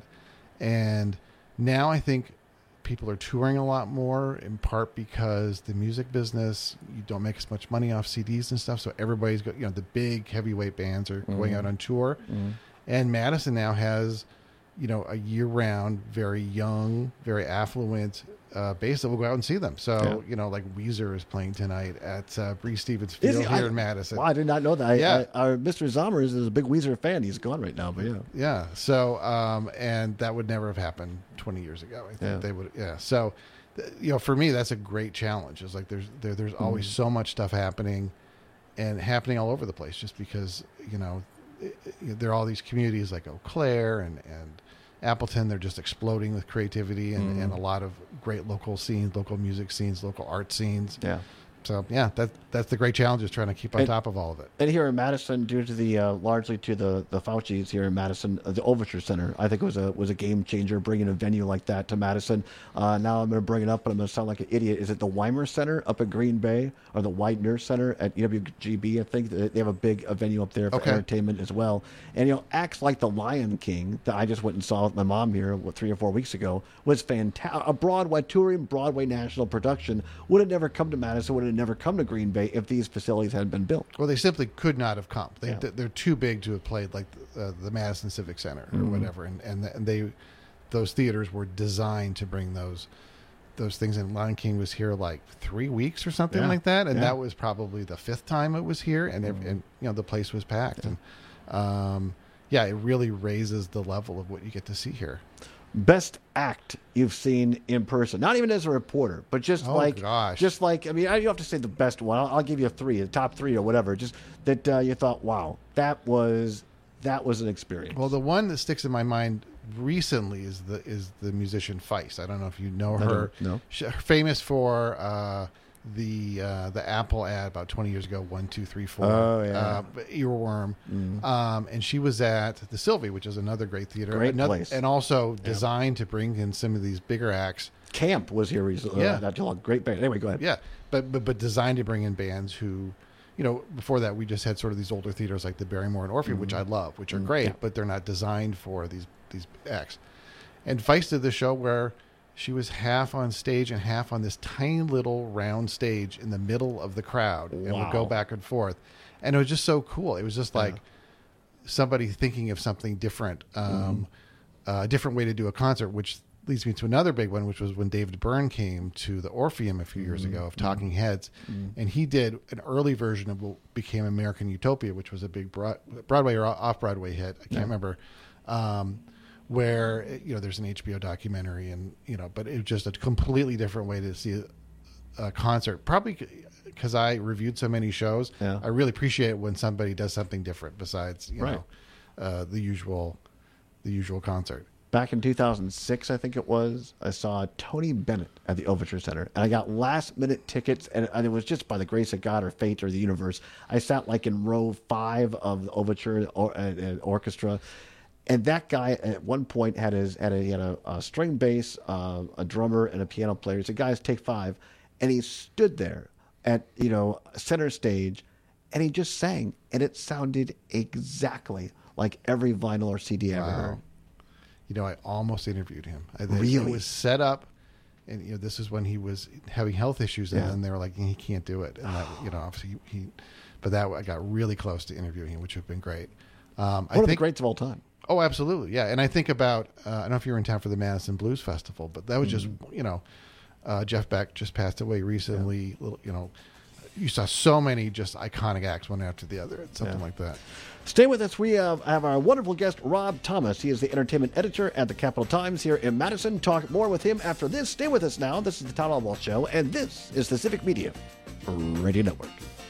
And now I think people are touring a lot more, in part because the music business, you don't make as much money off C Ds and stuff. So everybody's got, you know, the big heavyweight bands are going Mhm. out on tour. Mhm. And Madison now has, you know, a year-round, very young, very affluent uh, base that will go out and see them. So, Yeah. you know, like Weezer is playing tonight at uh, Breeze Stevens Is Field he? here I- in Madison. Wow, I did not know that. I- Yeah. I, our Mister Zommers is a big Weezer fan. He's gone right now, but yeah. Yeah. So, um, and that would never have happened twenty years ago. I think Yeah. they would. Yeah. So, th- you know, for me, that's a great challenge. It's like there's there, there's always Mhm. so much stuff happening, and happening all over the place. Just because you know, it, it, there are all these communities like Eau Claire and and Appleton. They're just exploding with creativity and, Mhm. and a lot of great local scenes, local music scenes, local art scenes. Yeah. So yeah, that that's the great challenge, is trying to keep on And- top of all of it. And here in Madison, due to the uh, largely to the the Fauci's here in Madison, uh, the Overture Center, I think it was a was a game changer bringing a venue like that to Madison. Uh, now I'm going to bring it up, but I'm going to sound like an idiot. Is it the Weimer Center up at Green Bay, or the Widener Center at U W G B? I think they they have a big uh, venue up there for Okay. entertainment as well. And you know, acts like the Lion King that I just went and saw with my mom here what, three or four weeks ago was fantastic. A Broadway touring Broadway national production would have never come to Madison, would have never come to Green Bay if these facilities hadn't been built. Well, they simply could not have come. They, Yeah. They're too big to have played like uh, the Madison Civic Center or Mhm. whatever, and, and and they those theaters were designed to bring those those things. And Lion King was here like three weeks or something Yeah. like that, and Yeah. that was probably the fifth time it was here, and ev- and you know the place was packed, and um, yeah, it really raises the level of what you get to see here. Best act you've seen in person, not even as a reporter, but just Oh, like, gosh. just like, I mean, I- you have to say the best one. I'll, I'll give you a three, the top three or whatever. Just that uh, you thought, wow, that was that was an experience. Well, the one that sticks in my mind recently is the is the musician Feist. I don't know if you know I her. don't know. She's famous for uh, the uh, the Apple ad about twenty years ago. One, two, three, four. Oh, yeah. Uh, earworm. Mhm. Um, and she was at the Sylvie, which is another great theater. Great another, place. and also Yeah. designed to bring in some of these bigger acts. Camp was here recently. Yeah. Uh, not too long. Great band. Anyway, go ahead. Yeah, but but but designed to bring in bands who, you know, before that we just had sort of these older theaters like the Barrymore and Orpheum, which I love, which are Mhm. great, Yeah. but they're not designed for these these acts. And Feist did the show where she was half on stage and half on this tiny little round stage in the middle of the crowd, and would go Wow. back and forth, and it was just so cool. It was just like Yeah. somebody thinking of something different, um, Mm-hmm. a different way to do a concert, which leads me to another big one, which was when David Byrne came to the Orpheum a few years Mhm. ago of Talking Heads, Mhm. and he did an early version of what became American Utopia, which was a big broad, Broadway or off Broadway hit. I can't Yeah. remember. Um, where you know there's an H B O documentary, and you know, but it was just a completely different way to see a, a concert. Probably because I reviewed so many shows, Yeah. I really appreciate it when somebody does something different besides you Right. know uh, the usual the usual concert. Back in two thousand six, I think it was, I saw Tony Bennett at the Overture Center, and I got last minute tickets, and, and it was just by the grace of God or fate or the universe. I sat like in row five of the Overture or, uh, uh, orchestra, and that guy at one point had his had a, he had a, a string bass, uh, a drummer, and a piano player. He said, "Guys, take five," and he stood there at you know center stage, and he just sang, and it sounded exactly like every vinyl or C D I ever Wow. heard. You know, I almost interviewed him. I, they- Really? It was set up, and you know, this is when he was having health issues, and Yeah. then they were like, he can't do it. And that, you know, obviously he, he, but that I got really close to interviewing him, which would have been great. Um, I One of the think, greats of all time. Oh, absolutely, yeah. And I think about uh, I don't know if you were in town for the Madison Blues Festival, but that was just Mm-hmm. you know, uh, Jeff Beck just passed away recently. Little, you know, you saw so many just iconic acts one after the other, something Yeah. like that. Stay with us. We have, have our wonderful guest, Rob Thomas. He is the entertainment editor at the Capital Times here in Madison. Talk more with him after this. Stay with us now. This is the Todd Alwell Show, and this is the Civic Media Radio Network.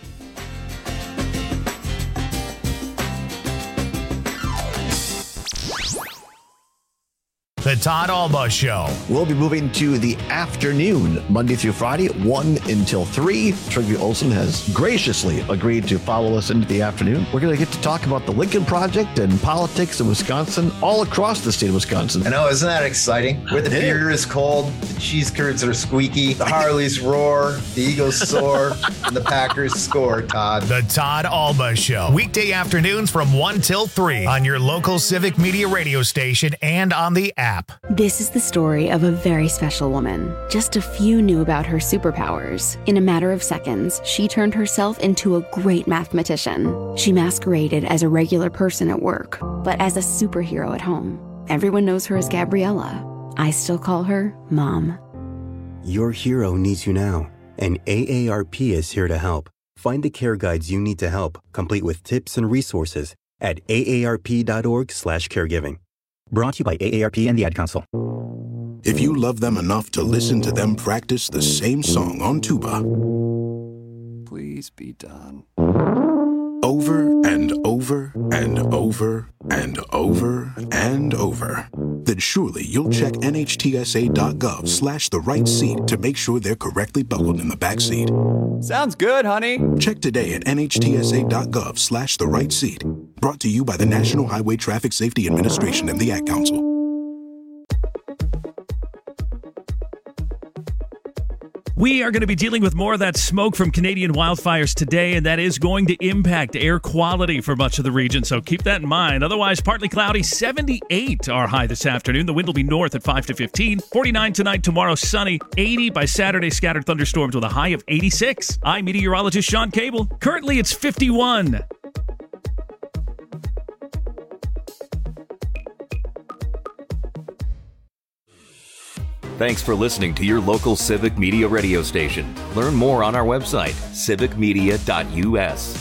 The Todd Alba Show. We'll be moving to the afternoon, Monday through Friday, one until three. Trygve Olsen has graciously agreed to follow us into the afternoon. We're going to get to talk about the Lincoln Project and politics in Wisconsin, all across the state of Wisconsin. I know, isn't that exciting? Where the Yeah. beer is cold, the cheese curds are squeaky, the Harleys roar, the Eagles soar, and the Packers score, Todd. The Todd Alba Show. Weekday afternoons from one till three on your local Civic Media radio station and on the app. This is the story of a very special woman. Just a few knew about her superpowers. In a matter of seconds, she turned herself into a great mathematician. She masqueraded as a regular person at work, but as a superhero at home. Everyone knows her as Gabriella. I still call her Mom. Your hero needs you now, and A A R P is here to help. Find the care guides you need to help, complete with tips and resources at A A R P dot org slash caregiving. Brought to you by A A R P and the Ad Council. If you love them enough to listen to them practice the same song on tuba, Please be done. over and over and over and over and over, then surely you'll check nhtsa.gov slash the right seat to make sure they're correctly buckled in the back seat. Sounds good, honey. Check today at nhtsa.gov slash the right seat. Brought to you by the National Highway Traffic Safety Administration and the Ad Council. We are going to be dealing with more of that smoke from Canadian wildfires today, and that is going to impact air quality for much of the region, so keep that in mind. Otherwise, partly cloudy, seventy-eight our high this afternoon. The wind will be north at five to fifteen. forty-nine tonight, tomorrow sunny. eighty by Saturday, scattered thunderstorms with a high of eighty-six. I'm meteorologist Sean Cable. Currently, it's fifty-one. Thanks for listening to your local Civic Media radio station. Learn more on our website, civic media dot u s.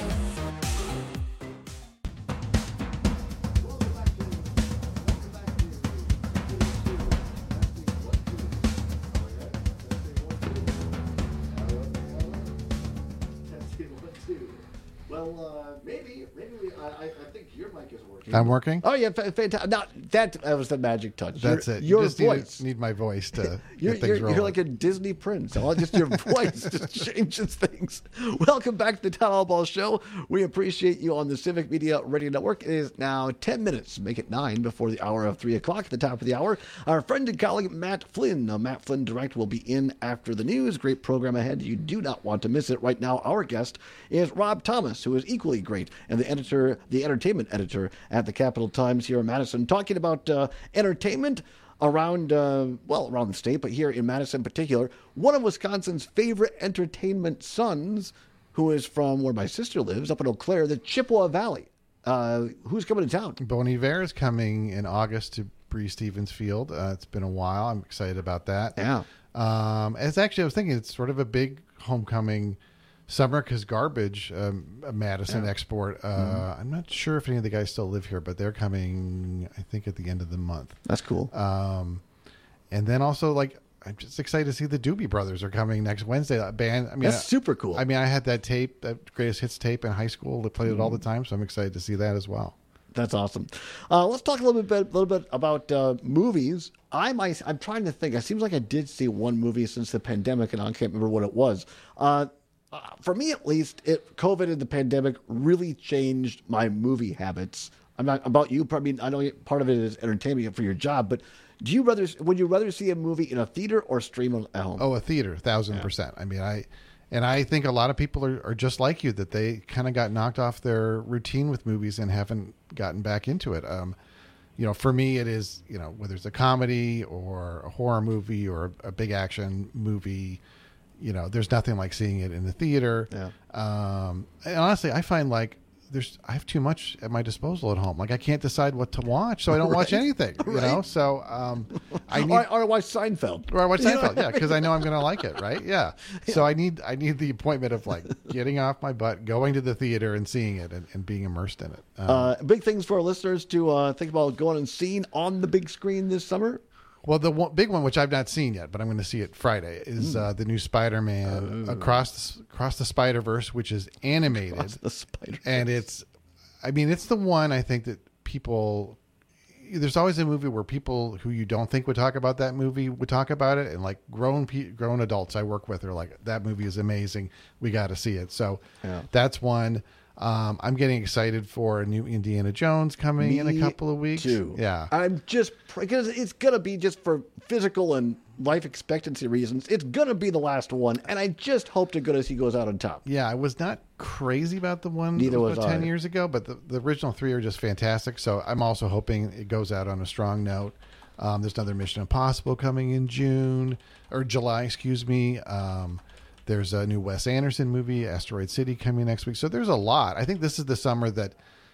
Well, uh, maybe, maybe we, I, I think your mic is working. I'm working? Oh, yeah, fantastic. Now, that, that was the magic touch. That's your, it. You Your just voice. Need, need my voice to You're, get things you're, rolling. you're like a Disney prince. All just your voice just changes things. Welcome back to the Town Hall Ball Show. We appreciate you on the Civic Media Radio Network. It is now ten minutes. Make it nine before the hour of three o'clock. At the top of the hour, our friend and colleague Matt Flynn, uh, Matt Flynn Direct, will be in after the news. Great program ahead. You do not want to miss it. Right now, our guest is Rob Thomas, who is equally great, and the editor, the entertainment editor at the Capital Times here in Madison, talking about uh, entertainment around, uh, well, around the state, but here in Madison in particular. One of Wisconsin's favorite entertainment sons, who is from where my sister lives, up in Eau Claire, the Chippewa Valley. Uh, who's coming to town? Bon Iver is coming in August to Bree Stevens Field. Uh, it's been a while. I'm excited about that. Yeah. Um, it's actually, I was thinking it's sort of a big homecoming summer because Garbage, um, a Madison Yeah. export. Uh, Mhm. I'm not sure if any of the guys still live here, but they're coming, I think, at the end of the month. That's cool. Um, and then also, like, I'm just excited to see the Doobie Brothers are coming next Wednesday. That band, I mean, That's super cool. I mean, I had that tape, that Greatest Hits tape in high school. They played it all the Mhm. time, so I'm excited to see that as well. That's awesome. Uh, let's talk a little bit, little bit about uh, movies. I might, I'm trying to think. It seems like I did see one movie since the pandemic, and I can't remember what it was. Uh, uh, for me, at least, it COVID and the pandemic really changed my movie habits. I'm not about you. I mean, I know part of it is entertainment for your job, but do you rather would you rather see a movie in a theater or stream at home? Oh, a theater, thousand percent. I mean, I and I think a lot of people are, are just like you, that they kind of got knocked off their routine with movies and haven't gotten back into it. Um, you know, for me, it is, you know, whether it's a comedy or a horror movie or a, a big action movie, you know, there's nothing like seeing it in the theater. Yeah. Um, and honestly, I find like there's I have too much at my disposal at home. Like I can't decide what to watch, so I don't watch Right. anything. You Right. know, so um, I need or, or I watch Seinfeld. or I watch You know? Seinfeld, yeah, because I know I'm going to like it, right? Yeah. So I need I need the appointment of like getting off my butt, going to the theater and seeing it and, and being immersed in it. Um, Uh, big things for our listeners to uh, think about going and seeing on the big screen this summer. well, the one, big one, which I've not seen yet, but I'm going to see it Friday, is Mm. uh, the new Spider-Man Oh. across the, across the Spider-Verse, which is animated, Across the Spider-Verse. and it's, I mean, it's the one I think that people. There's always a movie where people who you don't think would talk about that movie would talk about it, and like grown pe- grown adults I work with are like, that movie is amazing, we got to see it. So Yeah. that's one. Um, I'm getting excited for a new Indiana Jones coming in a Me couple of weeks. too. Yeah, I'm just because it's gonna be just for physical and life expectancy reasons. It's gonna be the last one, and I just hope to goodness he goes out on top. yeah. I was not crazy about the one Neither was about ten I. years ago, but the, the original three are just fantastic. So I'm also hoping it goes out on a strong note. Um, there's another Mission Impossible coming in June or July, excuse me. Um, There's a new Wes Anderson movie, Asteroid City, coming next week. So there's a lot. I think this is the summer that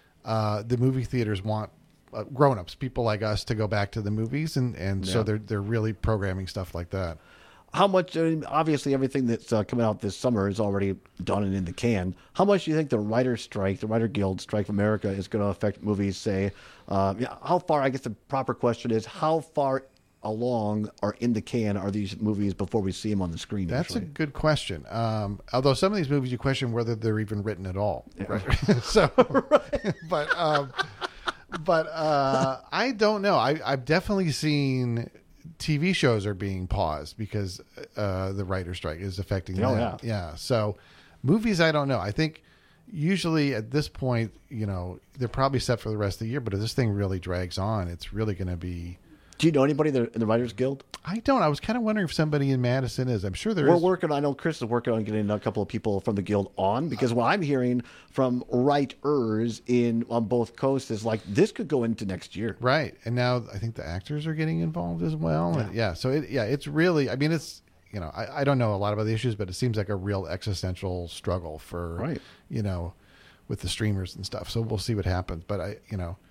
uh, the movie theaters want uh, grown-ups, people like us, to go back to the movies, and, and so Yeah. they're they're really programming stuff like that. How much? I mean, obviously, everything that's uh, coming out this summer is already done and in the can. How much do you think the writer strike, the Writer Guild strike of America, is going to affect movies? Say, uh, yeah, how far? I guess the proper question is how far along or in the can are these movies before we see them on the screen? That's usually? a good question. Um, although some of these movies you question whether they're even written at all. Right? so, but um, but uh, I don't know. I, I've definitely seen T V shows are being paused because uh, the writer's strike is affecting Oh, them. yeah. Yeah. So movies, I don't know. I think usually at this point, you know, they're probably set for the rest of the year. But if this thing really drags on, it's really going to be. Do you know anybody in the, in the Writers Guild? I don't. I was kind of wondering if somebody in Madison is. I'm sure there We're is. working. I know Chris is working on getting a couple of people from the guild on because what I'm hearing from writers in on both coasts is like this could go into next year. Right. And now I think the actors are getting involved as well. Yeah. And yeah. So it, yeah, it's really. I mean, it's. You know, I, I don't know a lot about the issues, but it seems like a real existential struggle for. Right. You know, with the streamers and stuff. So we'll see what happens. But I, you know,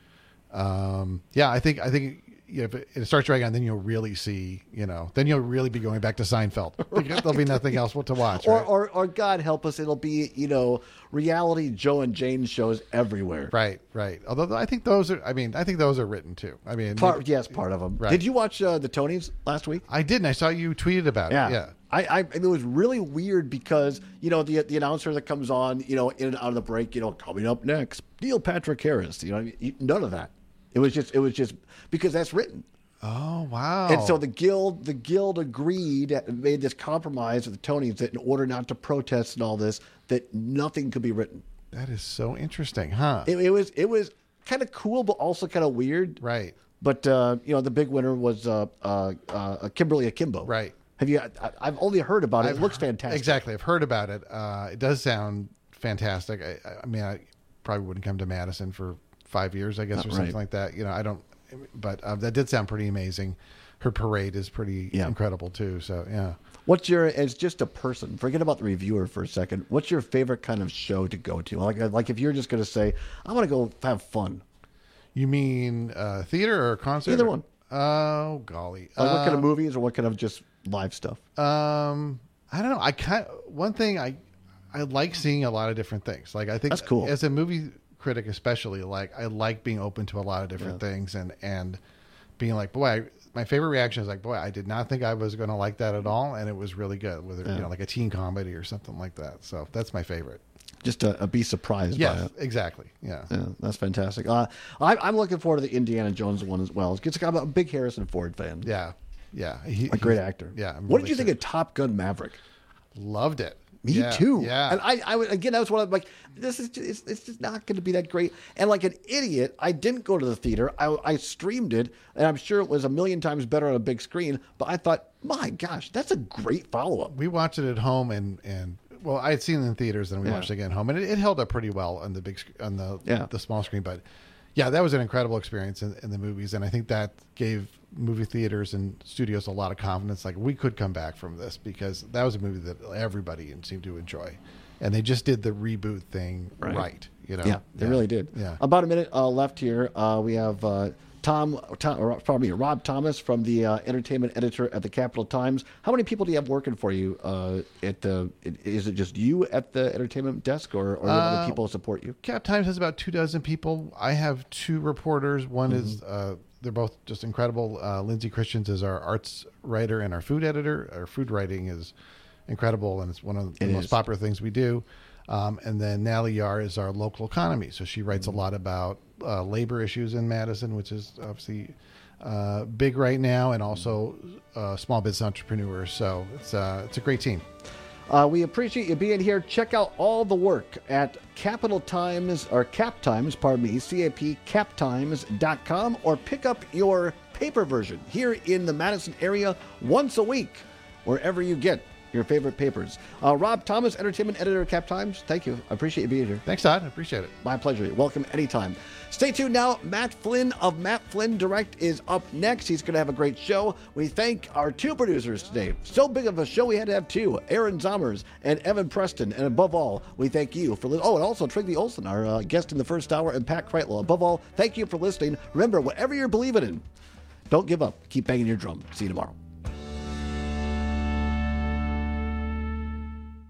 um, yeah, I think I think. You know, if it, it starts dragging on, then you'll really see, you know, then you'll really be going back to Seinfeld. Because there'll be nothing else to watch. Or, Right? or, or God help us, it'll be, you know, reality Joe and Jane shows everywhere. Right, right. Although I think those are, I mean, I think those are written too. I mean, Part, maybe- yes, part of them. Right. Did you watch uh, the Tonys last week? I didn't. I saw you tweeted about Yeah. it. Yeah. I, I, it was really weird because, you know, the the announcer that comes on, you know, in and out of the break, you know, coming up next, Neil Patrick Harris, you know, none of that. It was just, it was just, because that's written. Oh, wow. And so the guild, the guild agreed, made this compromise with the Tonys that in order not to protest and all this, that nothing could be written. That is so interesting, huh? It, it was, it was kind of cool, but also kind of weird. Right. But uh, you know, the big winner was uh, uh, uh, Kimberly Akimbo. Right. Have you? I, I've only heard about it. I've it looks heard- fantastic. Exactly. I've heard about it. Uh, it does sound fantastic. I, I mean, I probably wouldn't come to Madison for five years, I guess, Not or something right. like that. You know, I don't. But uh, that did sound pretty amazing. Her parade is pretty Yeah. incredible too. So yeah. What's your, as just a person, forget about the reviewer for a second. What's your favorite kind of show to go to? Like, like if you're just going to say, I want to go have fun. You mean uh, theater or concert? Either one. Oh golly. Like what kind of Uh, movies or what kind of just live stuff? Um, I don't know. I kind one thing I I like seeing a lot of different things. Like I think That's cool. as a movie critic, especially, like I like being open to a lot of different Yeah. things and and being like, boy, I, my favorite reaction is like, boy, I did not think I was going to like that at all, and it was really good. Whether Yeah. you know, like a teen comedy or something like that. So that's my favorite. Just to uh, be surprised by Yes, it. exactly. Yeah. Yeah, that's fantastic. Uh, I, I'm looking forward to the Indiana Jones one as well. It's, I'm a big Harrison Ford fan. Yeah, yeah. He, A great he's- actor. Yeah. I'm What really did you think of Top Gun Maverick? Loved it. Me Yeah, too. Yeah. And I, I would- again, that was one of like, this is just, it's, it's just not going to be that great. And like an idiot, I didn't go to the theater. I, I streamed it, and I'm sure it was a million times better on a big screen. But I thought, my gosh, that's a great follow up. We watched it at home, and and well, I had seen it in theaters, and we Yeah. watched it again at home, and it, it held up pretty well on the big sc- on the Yeah. the small screen. But yeah, that was an incredible experience in, in the movies, and I think that gave movie theaters and studios a lot of confidence. Like we could come back from this because that was a movie that everybody seemed to enjoy, and they just did the reboot thing right. you know, Yeah, they really did. Yeah. About a minute uh, left here. Uh, we have uh, Tom, Tom, or pardon me, Rob Thomas from the uh, entertainment editor at the Capital Times. How many people do you have working for you uh, at the? Is it just you at the entertainment desk, or, or do you have Uh, other people support you? Cap Times has about two dozen people. I have two reporters. One Mm-hmm. is uh, they're both just incredible. Uh, Lindsay Christians is our arts writer and our food editor. Our food writing is incredible, and it's one of the It most is. popular things we do. Um, and then Natalie Yar is our local economy. So she writes Mm-hmm. a lot about uh, labor issues in Madison, which is obviously uh, big right now, and also uh, small business entrepreneurs. So it's uh, it's a great team. Uh, we appreciate you being here. Check out all the work at Capital Times, or Cap Times, pardon me, C A P cap times dot com, or pick up your paper version here in the Madison area once a week, wherever you get your favorite papers. Uh, Rob Thomas, entertainment editor at Cap Times, thank you. I appreciate you being here. Thanks, Todd. I appreciate it. My pleasure. You're welcome anytime. Stay tuned now. Matt Flynn of Matt Flynn Direct is up next. He's going to have a great show. We thank our two producers today. So big of a show, we had to have two, Aaron Zommers and Evan Preston. And above all, we thank you for listening. Oh, and also Trigby Olson, our uh, guest in the first hour, and Pat Kreitlow. Above all, thank you for listening. Remember, whatever you're believing in, don't give up. Keep banging your drum. See you tomorrow. With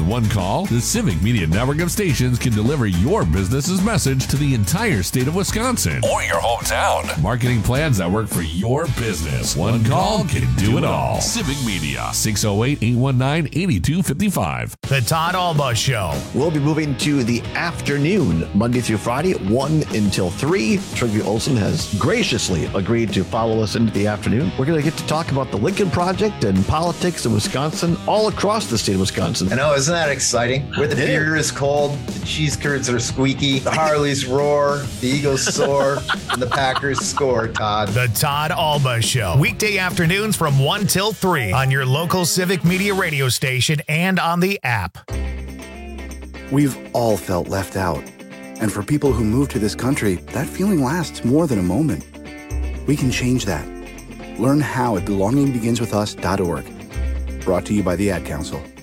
one call, the Civic Media network of stations can deliver your business's message to the entire state of Wisconsin or your hometown. Marketing plans that work for your business. One call can do it all. Civic Media, six oh eight, eight one nine, eight two five five. The Todd Alba Show. We'll be moving to the afternoon, Monday through Friday, one until three. Trygve Olsen has graciously agreed to follow us into the afternoon. We're going to get to talk about the Lincoln Project and politics in Wisconsin, all across the state of Wisconsin. I know, isn't that exciting? Where the Yeah. beer is cold, the cheese curds are squeaky, the Harleys roar, the Eagles soar, and the Packers score, Todd. The Todd Alba Show. Weekday afternoons from one till three on your local Civic Media radio station and on the app. We've all felt left out. And for people who move to this country, that feeling lasts more than a moment. We can change that. Learn how at belonging begins with us dot org. Brought to you by the Ad Council.